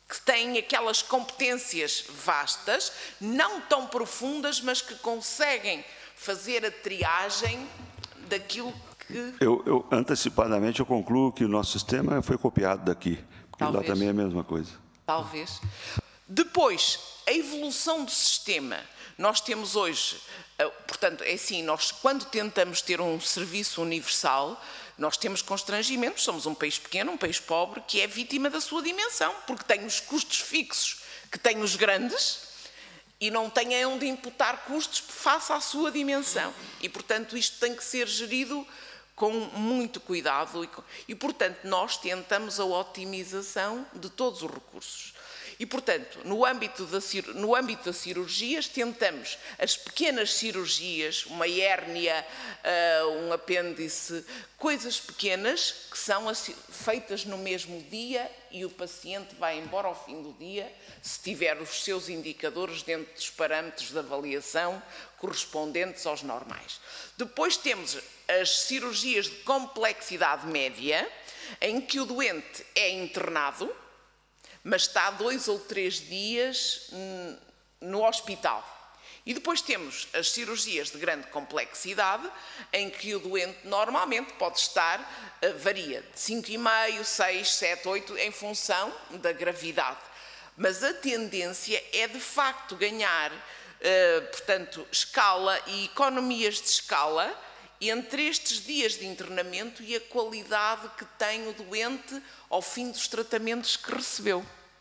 Speaker 3: que têm aquelas competências vastas, não tão profundas, mas que conseguem fazer a triagem daquilo que...
Speaker 2: Eu, eu antecipadamente, eu concluo que o nosso sistema foi copiado daqui, porque
Speaker 3: Talvez.
Speaker 2: lá também é a mesma coisa.
Speaker 3: Talvez. Depois, a evolução do sistema. Nós temos hoje, portanto, é assim, nós quando tentamos ter um serviço universal, nós temos constrangimentos, somos um país pequeno, um país pobre, que é vítima da sua dimensão, porque tem os custos fixos que tem os grandes e não tem onde imputar custos face à sua dimensão. E, portanto, isto tem que ser gerido com muito cuidado e, e, portanto, nós tentamos a otimização de todos os recursos. E, portanto, no âmbito, da, no âmbito das cirurgias, tentamos as pequenas cirurgias, uma hérnia, uh, um apêndice, coisas pequenas que são feitas no mesmo dia e o paciente vai embora ao fim do dia, se tiver os seus indicadores dentro dos parâmetros de avaliação correspondentes aos normais. Depois temos as cirurgias de complexidade média, em que o doente é internado, mas está dois ou três dias no hospital. E depois temos as cirurgias de grande complexidade, em que o doente normalmente pode estar, varia de cinco e meio, seis, sete, oito, em função da gravidade. Mas a tendência é, de facto, ganhar, portanto, escala e economias de escala entre estes dias de internamento e a qualidade que tem o doente ao fim dos tratamentos que recebeu.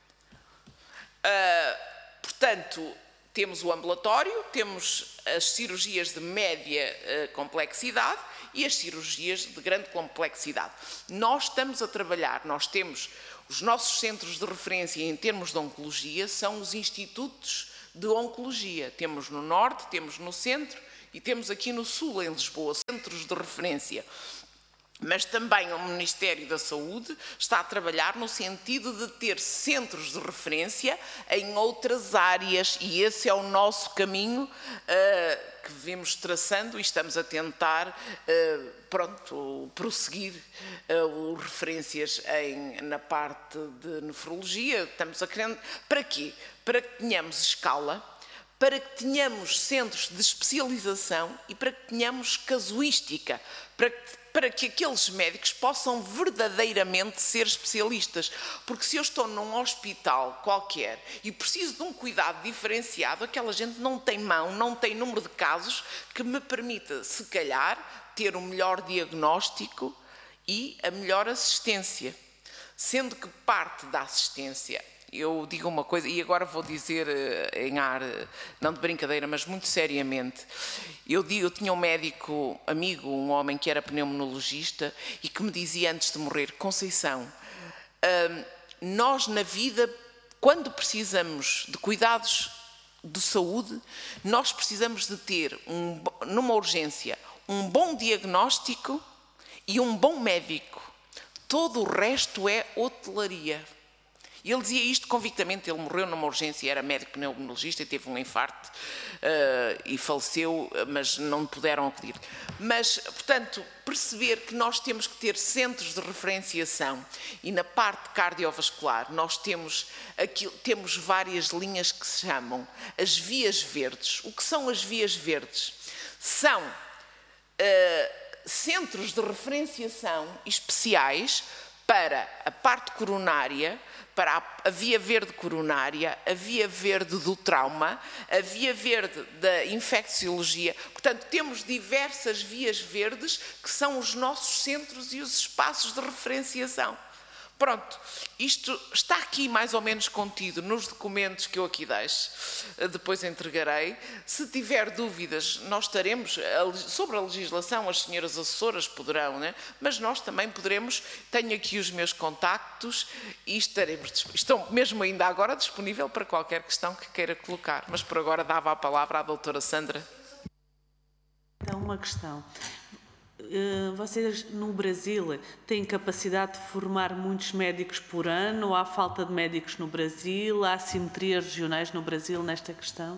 Speaker 3: Uh, portanto, temos o ambulatório, temos as cirurgias de média uh, complexidade e as cirurgias de grande complexidade. Nós estamos a trabalhar, nós temos os nossos centros de referência em termos de oncologia, são os institutos de oncologia. Temos no norte, temos no centro e temos aqui no sul, em Lisboa, centros de referência. Mas também o Ministério da Saúde está a trabalhar no sentido de ter centros de referência em outras áreas e esse é o nosso caminho uh, que vemos traçando e estamos a tentar uh, pronto, prosseguir uh, referências em, na parte de nefrologia. Estamos a querer... Para quê? Para que tenhamos escala, para que tenhamos centros de especialização e para que tenhamos casuística, para que para que aqueles médicos possam verdadeiramente ser especialistas. Porque se eu estou num hospital qualquer e preciso de um cuidado diferenciado, aquela gente não tem mão, não tem número de casos que me permita, se calhar, ter o melhor diagnóstico e a melhor assistência. Sendo que parte da assistência... Eu digo uma coisa, e agora vou dizer em ar, não de brincadeira, mas muito seriamente. Eu, digo, eu tinha um médico amigo, um homem que era pneumologista, e que me dizia antes de morrer: Conceição, hum, nós na vida, quando precisamos de cuidados de saúde, nós precisamos de ter, um, numa urgência, um bom diagnóstico e um bom médico. Todo o resto é hotelaria. E ele dizia isto convictamente. Ele morreu numa urgência, era médico pneumologista e teve um infarto uh, e faleceu, mas não puderam acudir. Mas, portanto, perceber que nós temos que ter centros de referenciação e na parte cardiovascular nós temos, aqui, temos várias linhas que se chamam as vias verdes. O que são as vias verdes? São uh, centros de referenciação especiais para a parte coronária, para a via verde coronária, a via verde do trauma, a via verde da infecciologia. Portanto, temos diversas vias verdes que são os nossos centros e os espaços de referenciação. Pronto, isto está aqui mais ou menos contido nos documentos que eu aqui deixo, depois entregarei. Se tiver dúvidas, nós estaremos, sobre a legislação, as senhoras assessoras poderão, né? Mas nós também poderemos, tenho aqui os meus contactos e estaremos, estão mesmo ainda agora disponível para qualquer questão que queira colocar. Mas por agora dava a palavra à doutora Sandra.
Speaker 4: Então, uma questão. Vocês no Brasil têm capacidade de formar muitos médicos por ano? Ou há falta de médicos no Brasil? Há assimetrias regionais no Brasil nesta questão?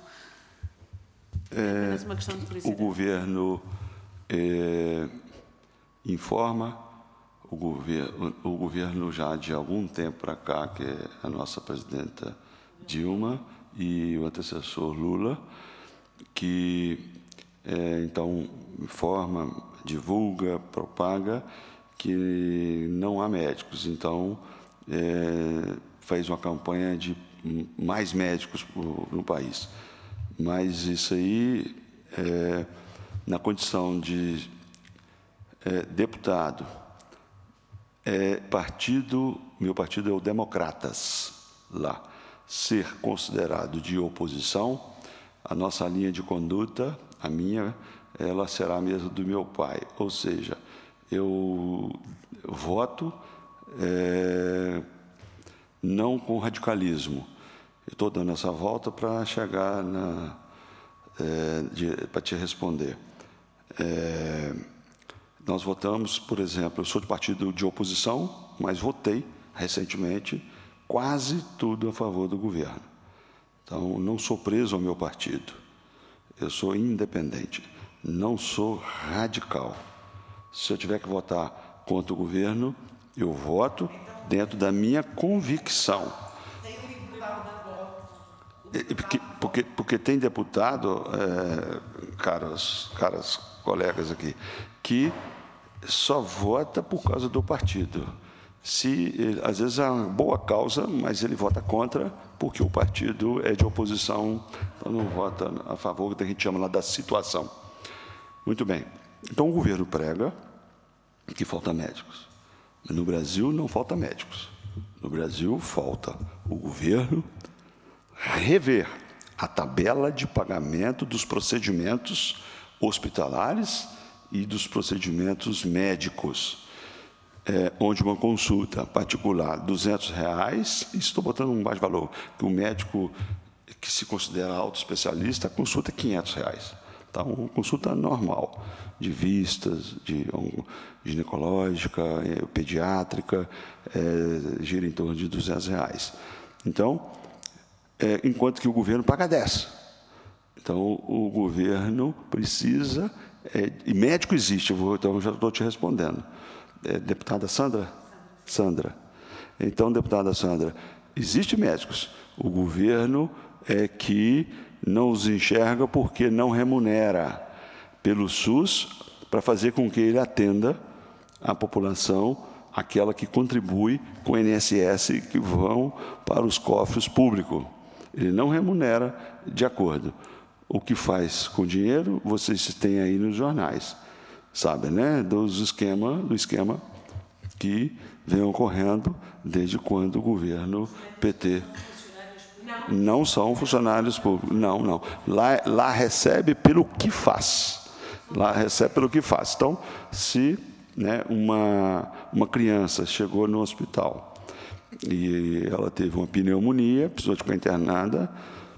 Speaker 4: É apenas uma questão de curiosidade.
Speaker 2: O governo é, informa o governo, o governo já de algum tempo para cá, que é a nossa presidenta Dilma e o antecessor Lula, que é, então informa, divulga, propaga que não há médicos. Então, é, faz uma campanha de mais médicos no país. Mas isso aí, é, na condição de é, deputado, é, partido, meu partido é o Democratas, lá, ser considerado de oposição, a nossa linha de conduta, a minha, ela será a mesma do meu pai. Ou seja, eu voto é, não com radicalismo. Estou dando essa volta para chegar na, é, para te responder. É, nós votamos, por exemplo, eu sou de partido de oposição, mas votei recentemente quase tudo a favor do governo. Então, não sou preso ao meu partido. Eu sou independente. Não sou radical. Se eu tiver que votar contra o governo, eu voto dentro da minha convicção. Porque, porque, porque tem deputado, é, caros, caras colegas aqui, que só vota por causa do partido. Se, ele, às vezes é uma boa causa, mas ele vota contra porque o partido é de oposição, então não vota a favor, que a gente chama lá da situação. Muito bem. Então, o governo prega que falta médicos. No Brasil, não falta médicos. No Brasil, falta o governo rever a tabela de pagamento dos procedimentos hospitalares e dos procedimentos médicos, é, onde uma consulta particular, duzentos reais, estou botando um baixo valor, que o médico que se considera auto-especialista, a consulta é quinhentos reais. Tá? Uma consulta normal, de vistas, de um, ginecológica, é, pediátrica, é, gira em torno de duzentos reais. Então, é, enquanto que o governo paga dez. Então, o governo precisa... É, e médico existe, eu vou, então já estou te respondendo. É, deputada Sandra? Sandra. Então, deputada Sandra, existe médicos. O governo é que não os enxerga porque não remunera pelo SUS para fazer com que ele atenda a população, aquela que contribui com o I N S S, que vão para os cofres públicos. Ele não remunera de acordo. O que faz com o dinheiro, vocês têm aí nos jornais, sabem, né? Dos esquema, do esquema que vem ocorrendo desde quando o governo P T... Não são funcionários públicos, não, não. Lá, lá recebe pelo que faz. Lá recebe pelo que faz. Então, se né, uma, uma criança chegou no hospital e ela teve uma pneumonia, precisou de ficar internada,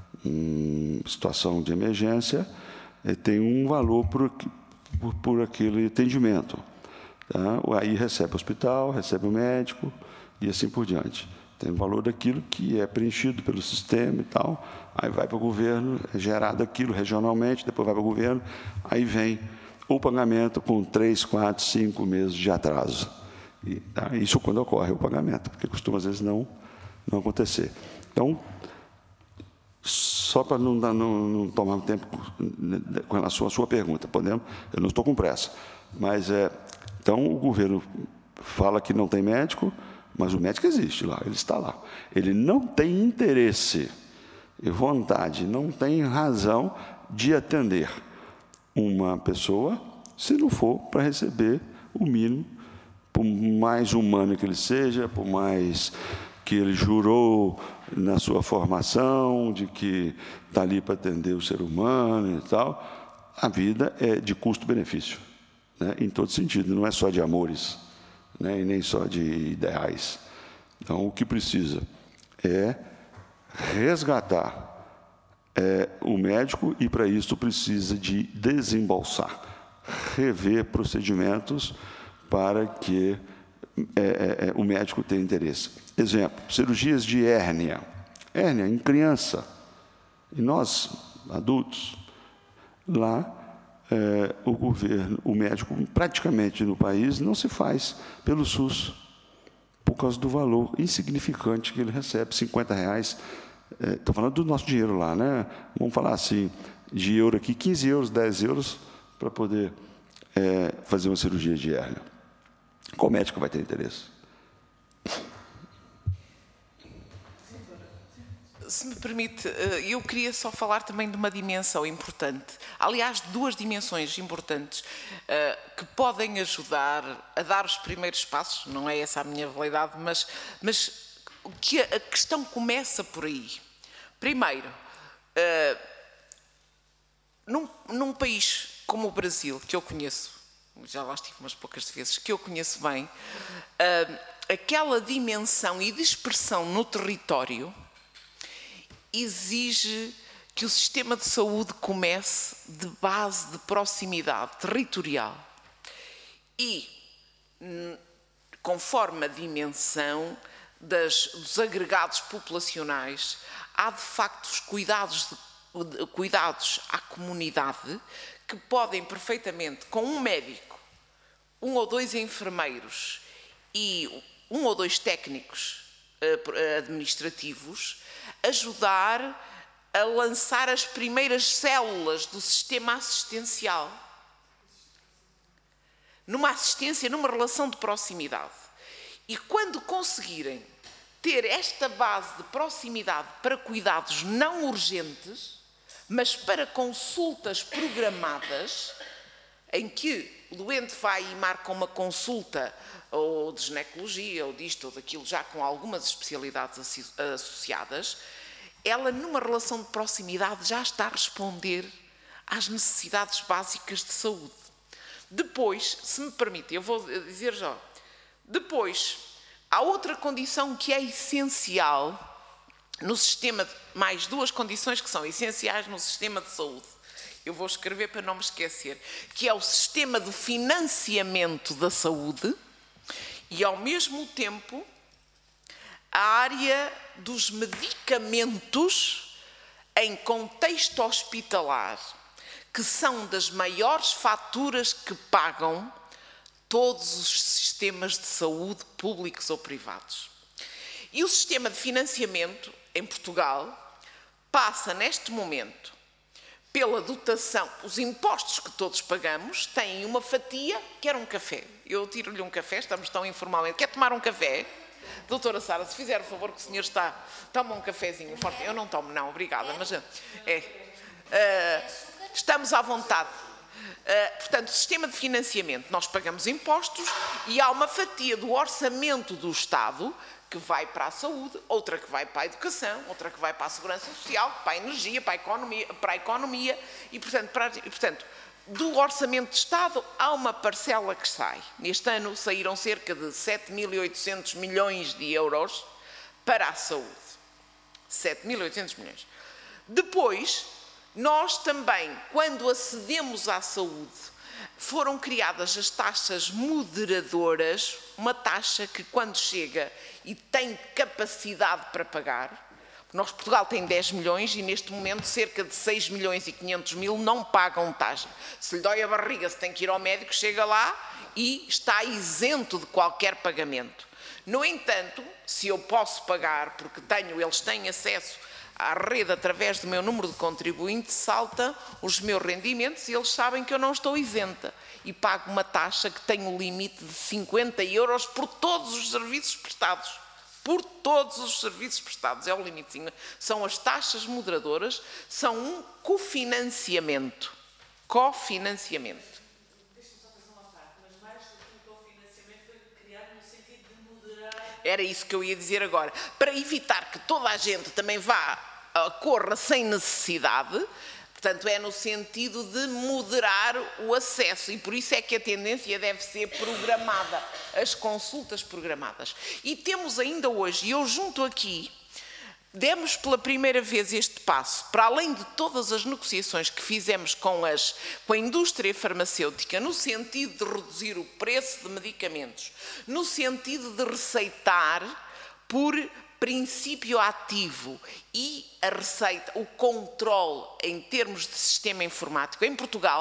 Speaker 2: em situação de emergência, tem um valor por, por, por aquele atendimento. Tá? Aí recebe o hospital, recebe o médico e assim por diante. Tem o valor daquilo que é preenchido pelo sistema e tal, aí vai para o governo, é gerado aquilo regionalmente, depois vai para o governo, aí vem o pagamento com três, quatro, cinco meses de atraso. E, tá? Isso quando ocorre o pagamento, porque costuma, às vezes, não, não acontecer. Então, só para não, não, não tomar tempo com relação à sua pergunta, podemos? Eu não estou com pressa. Mas, é, então, o governo fala que não tem médico, mas o médico existe lá, ele está lá. Ele não tem interesse e vontade, não tem razão de atender uma pessoa se não for para receber o mínimo, por mais humano que ele seja, por mais que ele jurou na sua formação de que está ali para atender o ser humano e tal. A vida é de custo-benefício, né, em todo sentido, não é só de amores, né, e nem só de ideais. Então, o que precisa é resgatar é, o médico e, para isso, precisa de desembolsar, rever procedimentos para que é, é, o médico tenha interesse. Exemplo, cirurgias de hérnia. Hérnia em criança. E nós, adultos, lá é, o governo, o médico, praticamente no país, não se faz pelo SUS, por causa do valor insignificante que ele recebe, cinquenta reais. Estou é, falando do nosso dinheiro lá, né? Vamos falar assim, de euro aqui, quinze euros, dez euros, para poder é, fazer uma cirurgia de hérnia. Qual médico vai ter interesse?
Speaker 3: Se me permite, eu queria só falar também de uma dimensão importante. Aliás, duas dimensões importantes que podem ajudar a dar os primeiros passos. Não é essa a minha validade, mas, mas que a questão começa por aí. Primeiro, num, num país como o Brasil, que eu conheço, já lá estive umas poucas vezes, que eu conheço bem, aquela dimensão e dispersão no território exige que o sistema de saúde comece de base de proximidade territorial e, conforme a dimensão das, dos agregados populacionais, há de facto os cuidados, de, cuidados à comunidade que podem perfeitamente, com um médico, um ou dois enfermeiros e um ou dois técnicos administrativos, ajudar a lançar as primeiras células do sistema assistencial. Numa assistência, numa relação de proximidade. E quando conseguirem ter esta base de proximidade para cuidados não urgentes, mas para consultas programadas, em que o doente vai e marca uma consulta ou de ginecologia, ou disto ou daquilo, já com algumas especialidades associadas, ela, numa relação de proximidade, já está a responder às necessidades básicas de saúde. Depois, se me permite, eu vou dizer já, depois, há outra condição que é essencial no sistema, mais duas condições que são essenciais no sistema de saúde. Eu vou escrever para não me esquecer, que é o sistema de financiamento da saúde e, ao mesmo tempo, a área dos medicamentos em contexto hospitalar, que são das maiores faturas que pagam todos os sistemas de saúde, públicos ou privados. E o sistema de financiamento, em Portugal, passa neste momento pela dotação, os impostos que todos pagamos têm uma fatia, quer um café. Eu tiro-lhe um café, estamos tão informalmente. Quer tomar um café? Doutora Sara, se fizer o favor que o senhor está, toma um cafezinho forte. Eu não tomo, não, obrigada, mas é. Uh, estamos à vontade. Uh, portanto, o sistema de financiamento, nós pagamos impostos e há uma fatia do orçamento do Estado que vai para a saúde, outra que vai para a educação, outra que vai para a segurança social, para a energia, para a economia, para a economia e, portanto, para, e, portanto, do orçamento de Estado há uma parcela que sai. Neste ano saíram cerca de sete mil e oitocentos milhões de euros para a saúde. sete mil e oitocentos milhões. Depois, nós também, quando acedemos à saúde, foram criadas as taxas moderadoras, uma taxa que quando chega e tem capacidade para pagar, nós, Portugal tem dez milhões e neste momento cerca de seis milhões e quinhentos mil não pagam taxa. Se lhe dói a barriga, se tem que ir ao médico, chega lá e está isento de qualquer pagamento. No entanto, se eu posso pagar, porque tenho, eles têm acesso à rede através do meu número de contribuinte, salta os meus rendimentos e eles sabem que eu não estou isenta. E pago uma taxa que tem um limite de cinquenta euros por todos os serviços prestados. Por todos os serviços prestados, é o limite. São as taxas moderadoras, são um cofinanciamento. Cofinanciamento.
Speaker 4: Deixa-me só fazer uma parte, mas mais do que um cofinanciamento foi criado no sentido de moderar.
Speaker 3: Era isso que eu ia dizer agora. Para evitar que toda a gente também vá, corra sem necessidade, portanto, é no sentido de moderar o acesso e por isso é que a tendência deve ser programada, as consultas programadas. E temos ainda hoje, e eu junto aqui, demos pela primeira vez este passo, para além de todas as negociações que fizemos com, as, com a indústria farmacêutica, no sentido de reduzir o preço de medicamentos, no sentido de receitar por princípio ativo e a receita, o controle em termos de sistema informático. Em Portugal,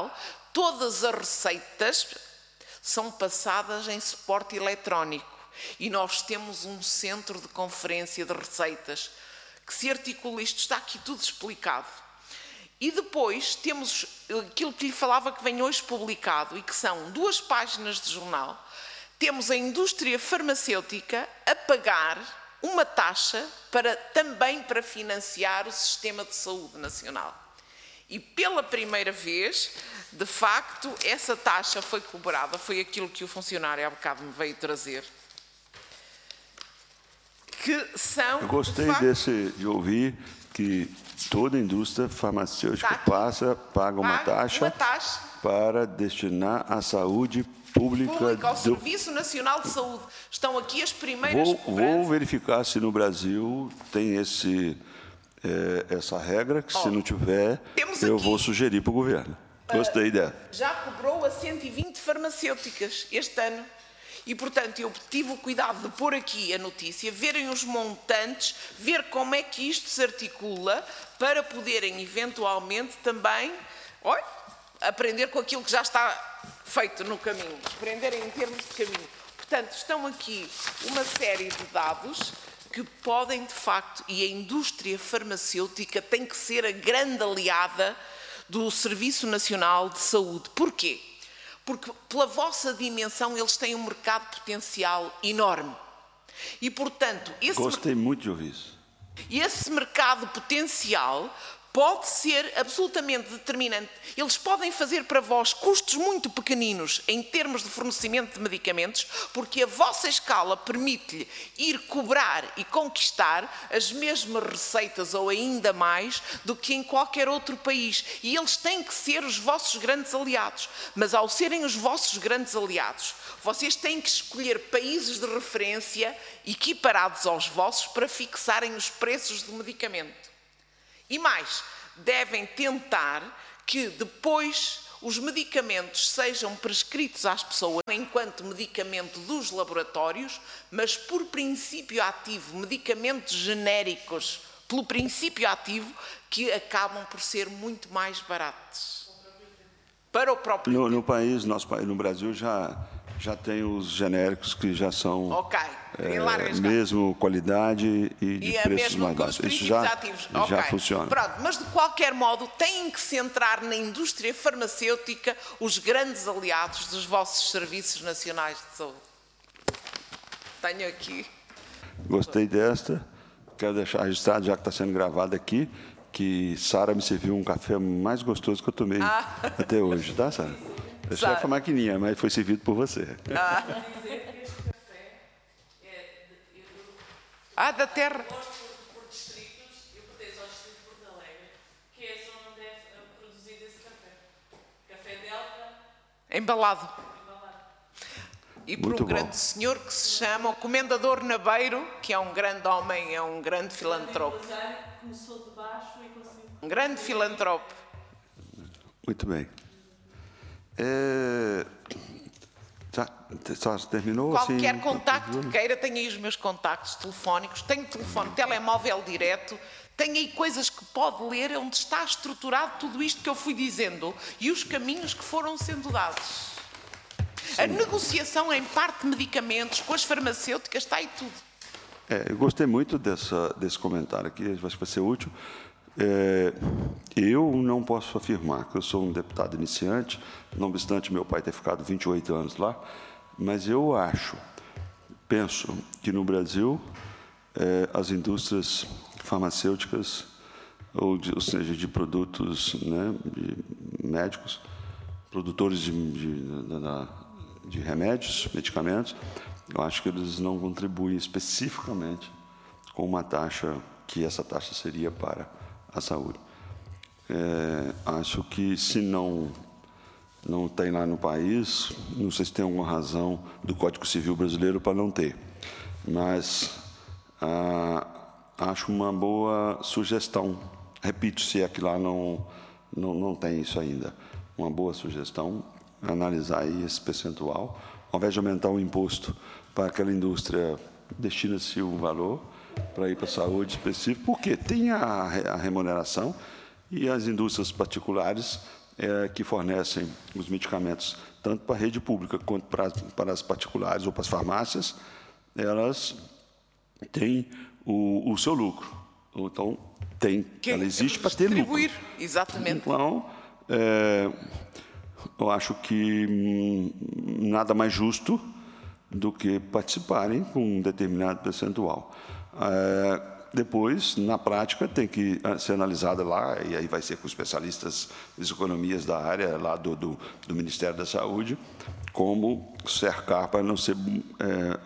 Speaker 3: todas as receitas são passadas em suporte eletrónico e nós temos um centro de conferência de receitas que se articula, isto está aqui tudo explicado. E depois temos aquilo que lhe falava que vem hoje publicado e que são duas páginas de jornal. Temos a indústria farmacêutica a pagar uma taxa para, também para financiar o sistema de saúde nacional. E pela primeira vez, de facto, essa taxa foi cobrada, foi aquilo que o funcionário há bocado me veio trazer. Que são,
Speaker 2: Eu gostei
Speaker 3: de facto,
Speaker 2: desse, de ouvir que toda a indústria farmacêutica
Speaker 3: Tá.
Speaker 2: passa, paga uma
Speaker 3: Paga
Speaker 2: taxa,
Speaker 3: uma taxa.
Speaker 2: para destinar à saúde pública.
Speaker 3: Pública, ao
Speaker 2: do...
Speaker 3: Serviço Nacional de Saúde. Estão aqui as primeiras
Speaker 2: Vou,
Speaker 3: cobranças.
Speaker 2: vou verificar se no Brasil tem esse, é, essa regra, que
Speaker 3: Oh,
Speaker 2: se não tiver,
Speaker 3: temos
Speaker 2: eu
Speaker 3: aqui-
Speaker 2: vou sugerir para o governo. Gostei dela.
Speaker 3: Já cobrou a cento e vinte farmacêuticas este ano. E, portanto, eu tive o cuidado de pôr aqui a notícia, verem os montantes, ver como é que isto se articula, para poderem, eventualmente, também, olha, aprender com aquilo que já está feito no caminho, aprenderem em termos de caminho. Portanto, estão aqui uma série de dados que podem, de facto, e a indústria farmacêutica tem que ser a grande aliada do Serviço Nacional de Saúde. Porquê? Porque pela vossa dimensão eles têm um mercado potencial enorme. E, portanto, esse,
Speaker 2: Gostei muito de ouvir isso.
Speaker 3: esse mercado potencial pode ser absolutamente determinante. Eles podem fazer para vós custos muito pequeninos em termos de fornecimento de medicamentos, porque a vossa escala permite-lhe ir cobrar e conquistar as mesmas receitas ou ainda mais do que em qualquer outro país. E eles têm que ser os vossos grandes aliados. Mas ao serem os vossos grandes aliados, vocês têm que escolher países de referência equiparados aos vossos para fixarem os preços do medicamento. E mais, devem tentar que depois os medicamentos sejam prescritos às pessoas enquanto medicamento dos laboratórios, mas por princípio ativo, medicamentos genéricos, pelo princípio ativo, que acabam por ser muito mais baratos. Para o próprio...
Speaker 2: No, no país, nosso país, no Brasil, já, já tem os genéricos que já são
Speaker 3: Ok, em
Speaker 2: é,
Speaker 3: larga escala.
Speaker 2: mesmo qualidade e de
Speaker 3: E é
Speaker 2: preços
Speaker 3: mesmo
Speaker 2: mais
Speaker 3: com os
Speaker 2: baixos. Isso
Speaker 3: princípios
Speaker 2: já,
Speaker 3: ativos.
Speaker 2: já
Speaker 3: Ok.
Speaker 2: funciona.
Speaker 3: Pronto, mas de qualquer modo têm que centrar na indústria farmacêutica os grandes aliados dos vossos serviços nacionais de saúde. Tenho aqui.
Speaker 2: Gostei desta. Quero deixar registrado, já que está sendo gravado aqui, que Sara me serviu um café mais gostoso que eu tomei
Speaker 3: Ah.
Speaker 2: até hoje, tá, Sara? Eu sei
Speaker 3: Sara.
Speaker 2: que foi maquininha, mas foi servido por você.
Speaker 3: Ah, da terra.
Speaker 4: Por distritos, eu pertenço ao distrito de Porto Alegre, que é a zona onde é produzido esse café. Café Delta,
Speaker 3: Embalado.
Speaker 4: embalado.
Speaker 3: E por
Speaker 2: Muito
Speaker 3: um
Speaker 2: bom.
Speaker 3: grande senhor que se chama o Comendador Nabeiro, que é um grande homem, é um grande filantropo.
Speaker 4: Empresário que começou de baixo e conseguiu.
Speaker 3: Um grande filantropo.
Speaker 2: Muito bem. É... Tá, só terminou?
Speaker 3: Qualquer
Speaker 2: assim,
Speaker 3: contacto que queira, tenho aí os meus contactos telefónicos, tenho telefone, telemóvel direto, tenho aí coisas que pode ler onde está estruturado tudo isto que eu fui dizendo e os caminhos que foram sendo dados. A negociação em parte de medicamentos com as farmacêuticas está aí tudo.
Speaker 2: É, eu gostei muito dessa, desse comentário aqui, acho que vai ser útil. É, eu não posso afirmar que eu sou um deputado iniciante, não obstante meu pai ter ficado vinte e oito anos lá, mas eu acho, penso que no Brasil é, as indústrias farmacêuticas, ou, de, ou seja, de produtos, né, de médicos, produtores de, de, de, de remédios, medicamentos, eu acho que eles não contribuem especificamente com uma taxa, que essa taxa seria para a saúde. É, acho que se não não tem lá no país, não sei se tem alguma razão do Código Civil brasileiro para não ter, mas ah, acho uma boa sugestão. Repito, se é que lá não, não, não tem isso ainda. Uma boa sugestão, analisar aí esse percentual, ao invés de aumentar o imposto para aquela indústria, destina-se um valor para ir para a saúde específica, porque tem a, a remuneração e as indústrias particulares, é, que fornecem os medicamentos, tanto para a rede pública quanto para, para as particulares ou para as farmácias, elas têm o, o seu lucro. Então, tem,
Speaker 3: que
Speaker 2: ela existe para ter lucro.
Speaker 3: Exatamente.
Speaker 2: Então, é, eu acho que hum, nada mais justo do que participarem com um determinado percentual. É, depois, na prática, tem que ser analisada lá, e aí vai ser com especialistas de economias da área, lá do, do, do Ministério da Saúde, como cercar para não ser é,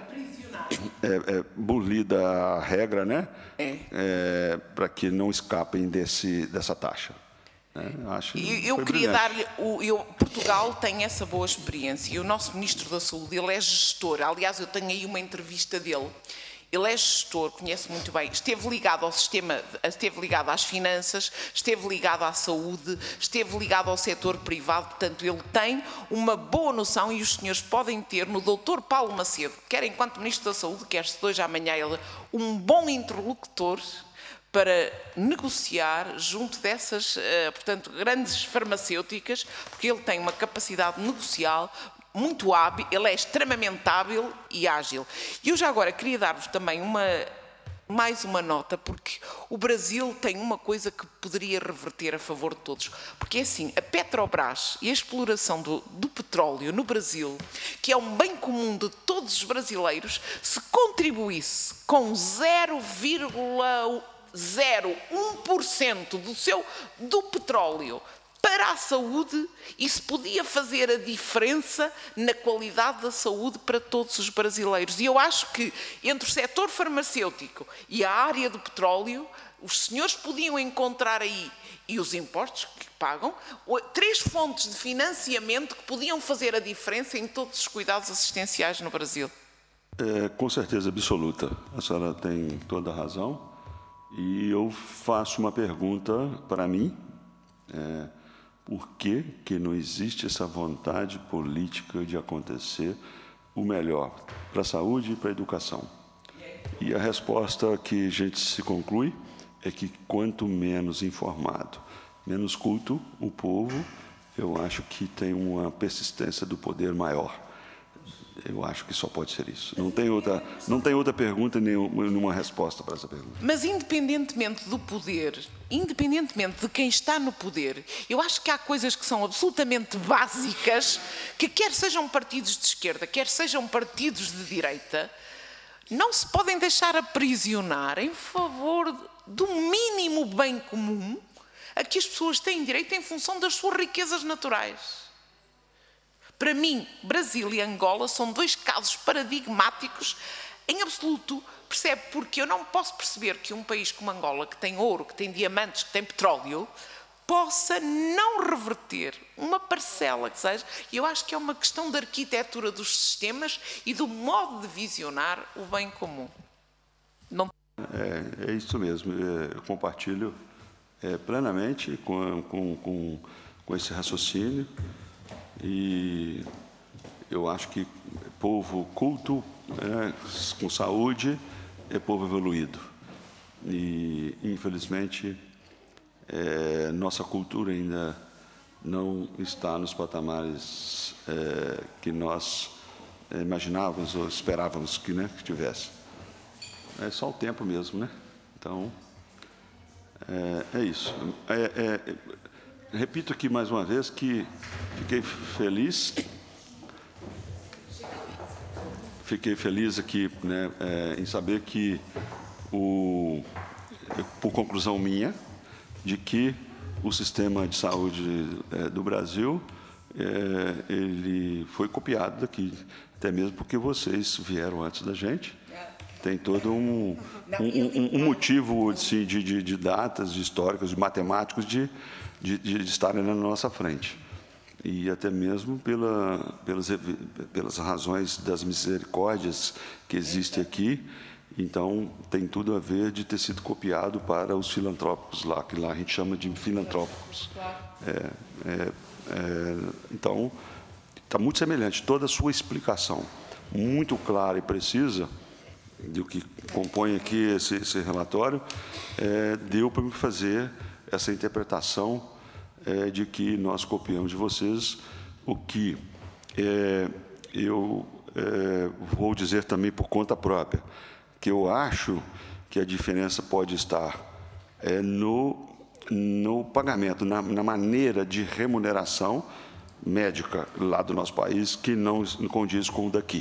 Speaker 2: é, é, burlida a regra, né? É. É, para que não escapem desse, dessa taxa. É, acho
Speaker 3: eu queria dar-lhe, Portugal tem essa boa experiência e o nosso Ministro da Saúde, ele é gestor, aliás eu tenho aí uma entrevista dele, ele é gestor, conhece muito bem, esteve ligado ao sistema, esteve ligado às finanças, esteve ligado à saúde, esteve ligado ao setor privado, portanto ele tem uma boa noção e os senhores podem ter no doutor Paulo Macedo, quer enquanto Ministro da Saúde, quer se de hoje à amanhã ele, um bom interlocutor para negociar junto dessas, portanto, grandes farmacêuticas, porque ele tem uma capacidade negocial muito hábil, ele é extremamente hábil e ágil. E eu já agora queria dar-vos também uma, mais uma nota, porque o Brasil tem uma coisa que poderia reverter a favor de todos, porque é assim, a Petrobras e a exploração do, do petróleo no Brasil, que é um bem comum de todos os brasileiros, se contribuísse com zero vírgula zero um por cento do seu do petróleo para a saúde, isso podia fazer a diferença na qualidade da saúde para todos os brasileiros. E eu acho que entre o setor farmacêutico e a área do petróleo, os senhores podiam encontrar aí, e os impostos que pagam, três fontes de financiamento que podiam fazer a diferença em todos os cuidados assistenciais no Brasil.
Speaker 2: É, com certeza absoluta. A senhora tem toda a razão. E eu faço uma pergunta para mim, é, por que, que não existe essa vontade política de acontecer o melhor para a saúde e para a educação? E a resposta que a gente se conclui é que quanto menos informado, menos culto o povo, eu acho que tem uma persistência do poder maior. Eu acho que só pode ser isso. Não tem outra, não tem outra pergunta, nenhuma resposta para essa pergunta.
Speaker 3: Mas independentemente do poder, independentemente de quem está no poder, eu acho que há coisas que são absolutamente básicas, que quer sejam partidos de esquerda, quer sejam partidos de direita, não se podem deixar aprisionar em favor do mínimo bem comum a que as pessoas têm direito em função das suas riquezas naturais. Para mim, Brasil e Angola são dois casos paradigmáticos em absoluto, percebe? Porque eu não posso perceber que um país como Angola, que tem ouro, que tem diamantes, que tem petróleo, possa não reverter uma parcela que seja. E eu acho que é uma questão da arquitetura dos sistemas e do modo de visionar o bem comum. Não...
Speaker 2: É, é isso mesmo. Eu compartilho é, plenamente com, com, com, com esse raciocínio. E eu acho que povo culto, é, com saúde, é povo evoluído. E, infelizmente, é, nossa cultura ainda não está nos patamares é, que nós é, imaginávamos ou esperávamos que, né, que tivesse. É só o tempo mesmo, né? Então, é, é isso. É, é, repito aqui mais uma vez que fiquei feliz, fiquei feliz aqui, né, é, em saber que, o, por conclusão minha, de que o sistema de saúde é, do Brasil, é, ele foi copiado daqui, até mesmo porque vocês vieram antes da gente. Tem todo um, um, um motivo assim, de, de, de datas históricas, de matemáticos, de, de, de estarem na nossa frente. E até mesmo pela, pelas, pelas razões das misericórdias que existem aqui. Então, tem tudo a ver de ter sido copiado para os filantrópicos lá, que lá a gente chama de filantrópicos. É, é, é, então, está muito semelhante. Toda a sua explicação, muito clara e precisa, do que compõe aqui esse, esse relatório, é, deu para me fazer essa interpretação é, de que nós copiamos de vocês, o que é, eu é, vou dizer também por conta própria, que eu acho que a diferença pode estar é, no, no pagamento, na, na maneira de remuneração médica lá do nosso país, que não condiz com o daqui.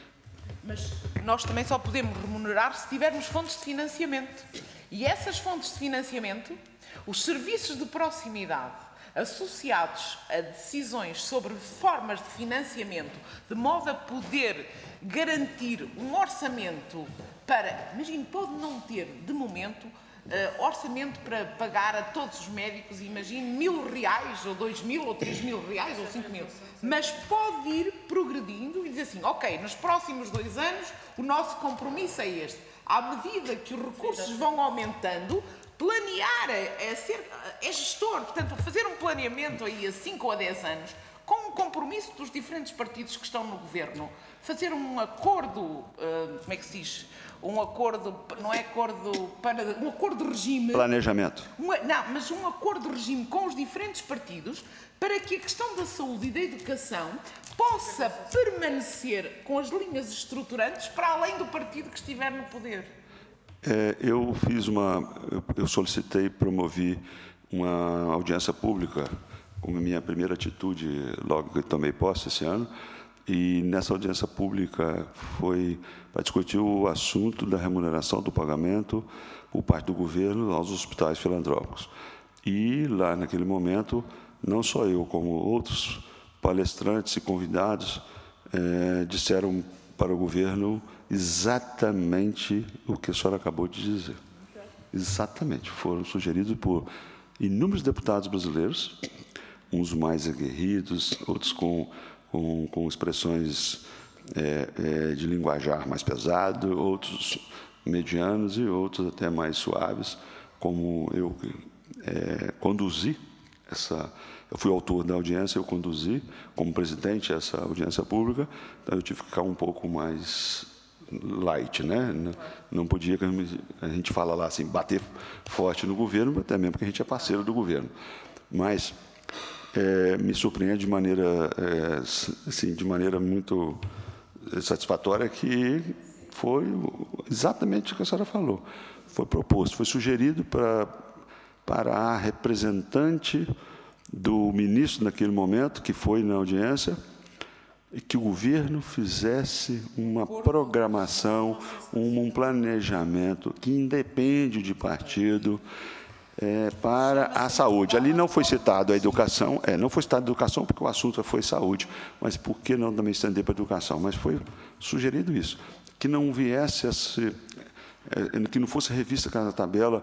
Speaker 3: Mas nós também só podemos remunerar se tivermos fontes de financiamento. E essas fontes de financiamento, os serviços de proximidade associados a decisões sobre formas de financiamento, de modo a poder garantir um orçamento para, imagine, pode não ter, de momento, uh, orçamento para pagar a todos os médicos, imagine, mil reais, ou dois mil, ou três mil reais, ou cinco mil, mas pode ir progredindo e dizer assim, ok, nos próximos dois anos o nosso compromisso é este. À medida que os recursos vão aumentando, planear é, é, ser, é gestor, portanto, fazer um planeamento aí a cinco ou a dez anos, com um compromisso dos diferentes partidos que estão no governo, fazer um acordo, uh, como é que se diz? Um acordo, não é acordo, para, um acordo de regime...
Speaker 2: Planejamento.
Speaker 3: Um, não, mas um acordo de regime com os diferentes partidos para que a questão da saúde e da educação possa permanecer com as linhas estruturantes para além do partido que estiver no poder.
Speaker 2: É, eu fiz uma, eu solicitei, promovi uma audiência pública como minha primeira atitude logo que tomei posse esse ano, e nessa audiência pública foi para discutir o assunto da remuneração do pagamento por parte do governo aos hospitais filantrópicos. E lá naquele momento, não só eu, como outros palestrantes e convidados é, disseram para o governo exatamente o que a senhora acabou de dizer. Exatamente. Foram sugeridos por inúmeros deputados brasileiros, uns mais aguerridos, outros com, com, com expressões é, é, de linguajar mais pesado, outros medianos e outros até mais suaves, como eu é, conduzi essa... Eu fui autor da audiência, eu conduzi como presidente essa audiência pública, então eu tive que ficar um pouco mais light, né? Não, não podia, a gente fala lá assim, bater forte no governo, até mesmo porque a gente é parceiro do governo. Mas é, me surpreende de maneira, é, assim, de maneira muito satisfatória que foi exatamente o que a senhora falou. Foi proposto, foi sugerido para, para a representante do ministro naquele momento, que foi na audiência, e que o governo fizesse uma programação, um, um planejamento que independe de partido é, para a saúde. Ali não foi citado a educação, é, não foi citado a educação porque o assunto foi saúde, mas por que não também estender para a educação? Mas foi sugerido isso, que não viesse a ser, é, que não fosse revista cada tabela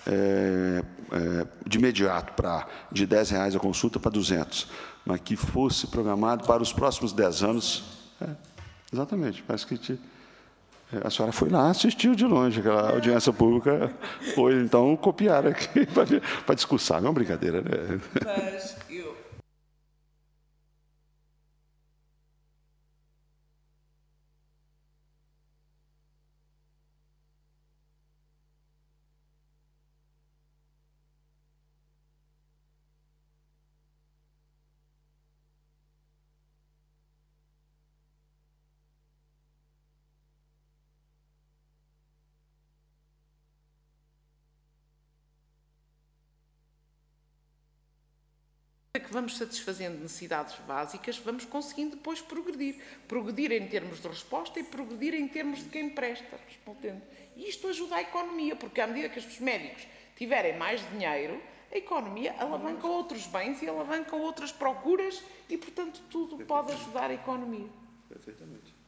Speaker 2: É, é, de imediato, para de dez reais a consulta para duzentos, mas que fosse programado para os próximos dez anos. É, exatamente, parece que te, a senhora foi lá, assistiu de longe aquela audiência pública, ou então copiaram aqui para discursar, não é uma brincadeira, né?
Speaker 3: Mas eu... que vamos satisfazendo necessidades básicas, vamos conseguindo depois progredir. Progredir em termos de resposta e progredir em termos de quem presta, respondendo. E isto ajuda a economia, porque à medida que os médicos tiverem mais dinheiro, a economia alavanca outros bens e alavanca outras procuras e, portanto, tudo pode ajudar a economia.
Speaker 2: Perfeitamente.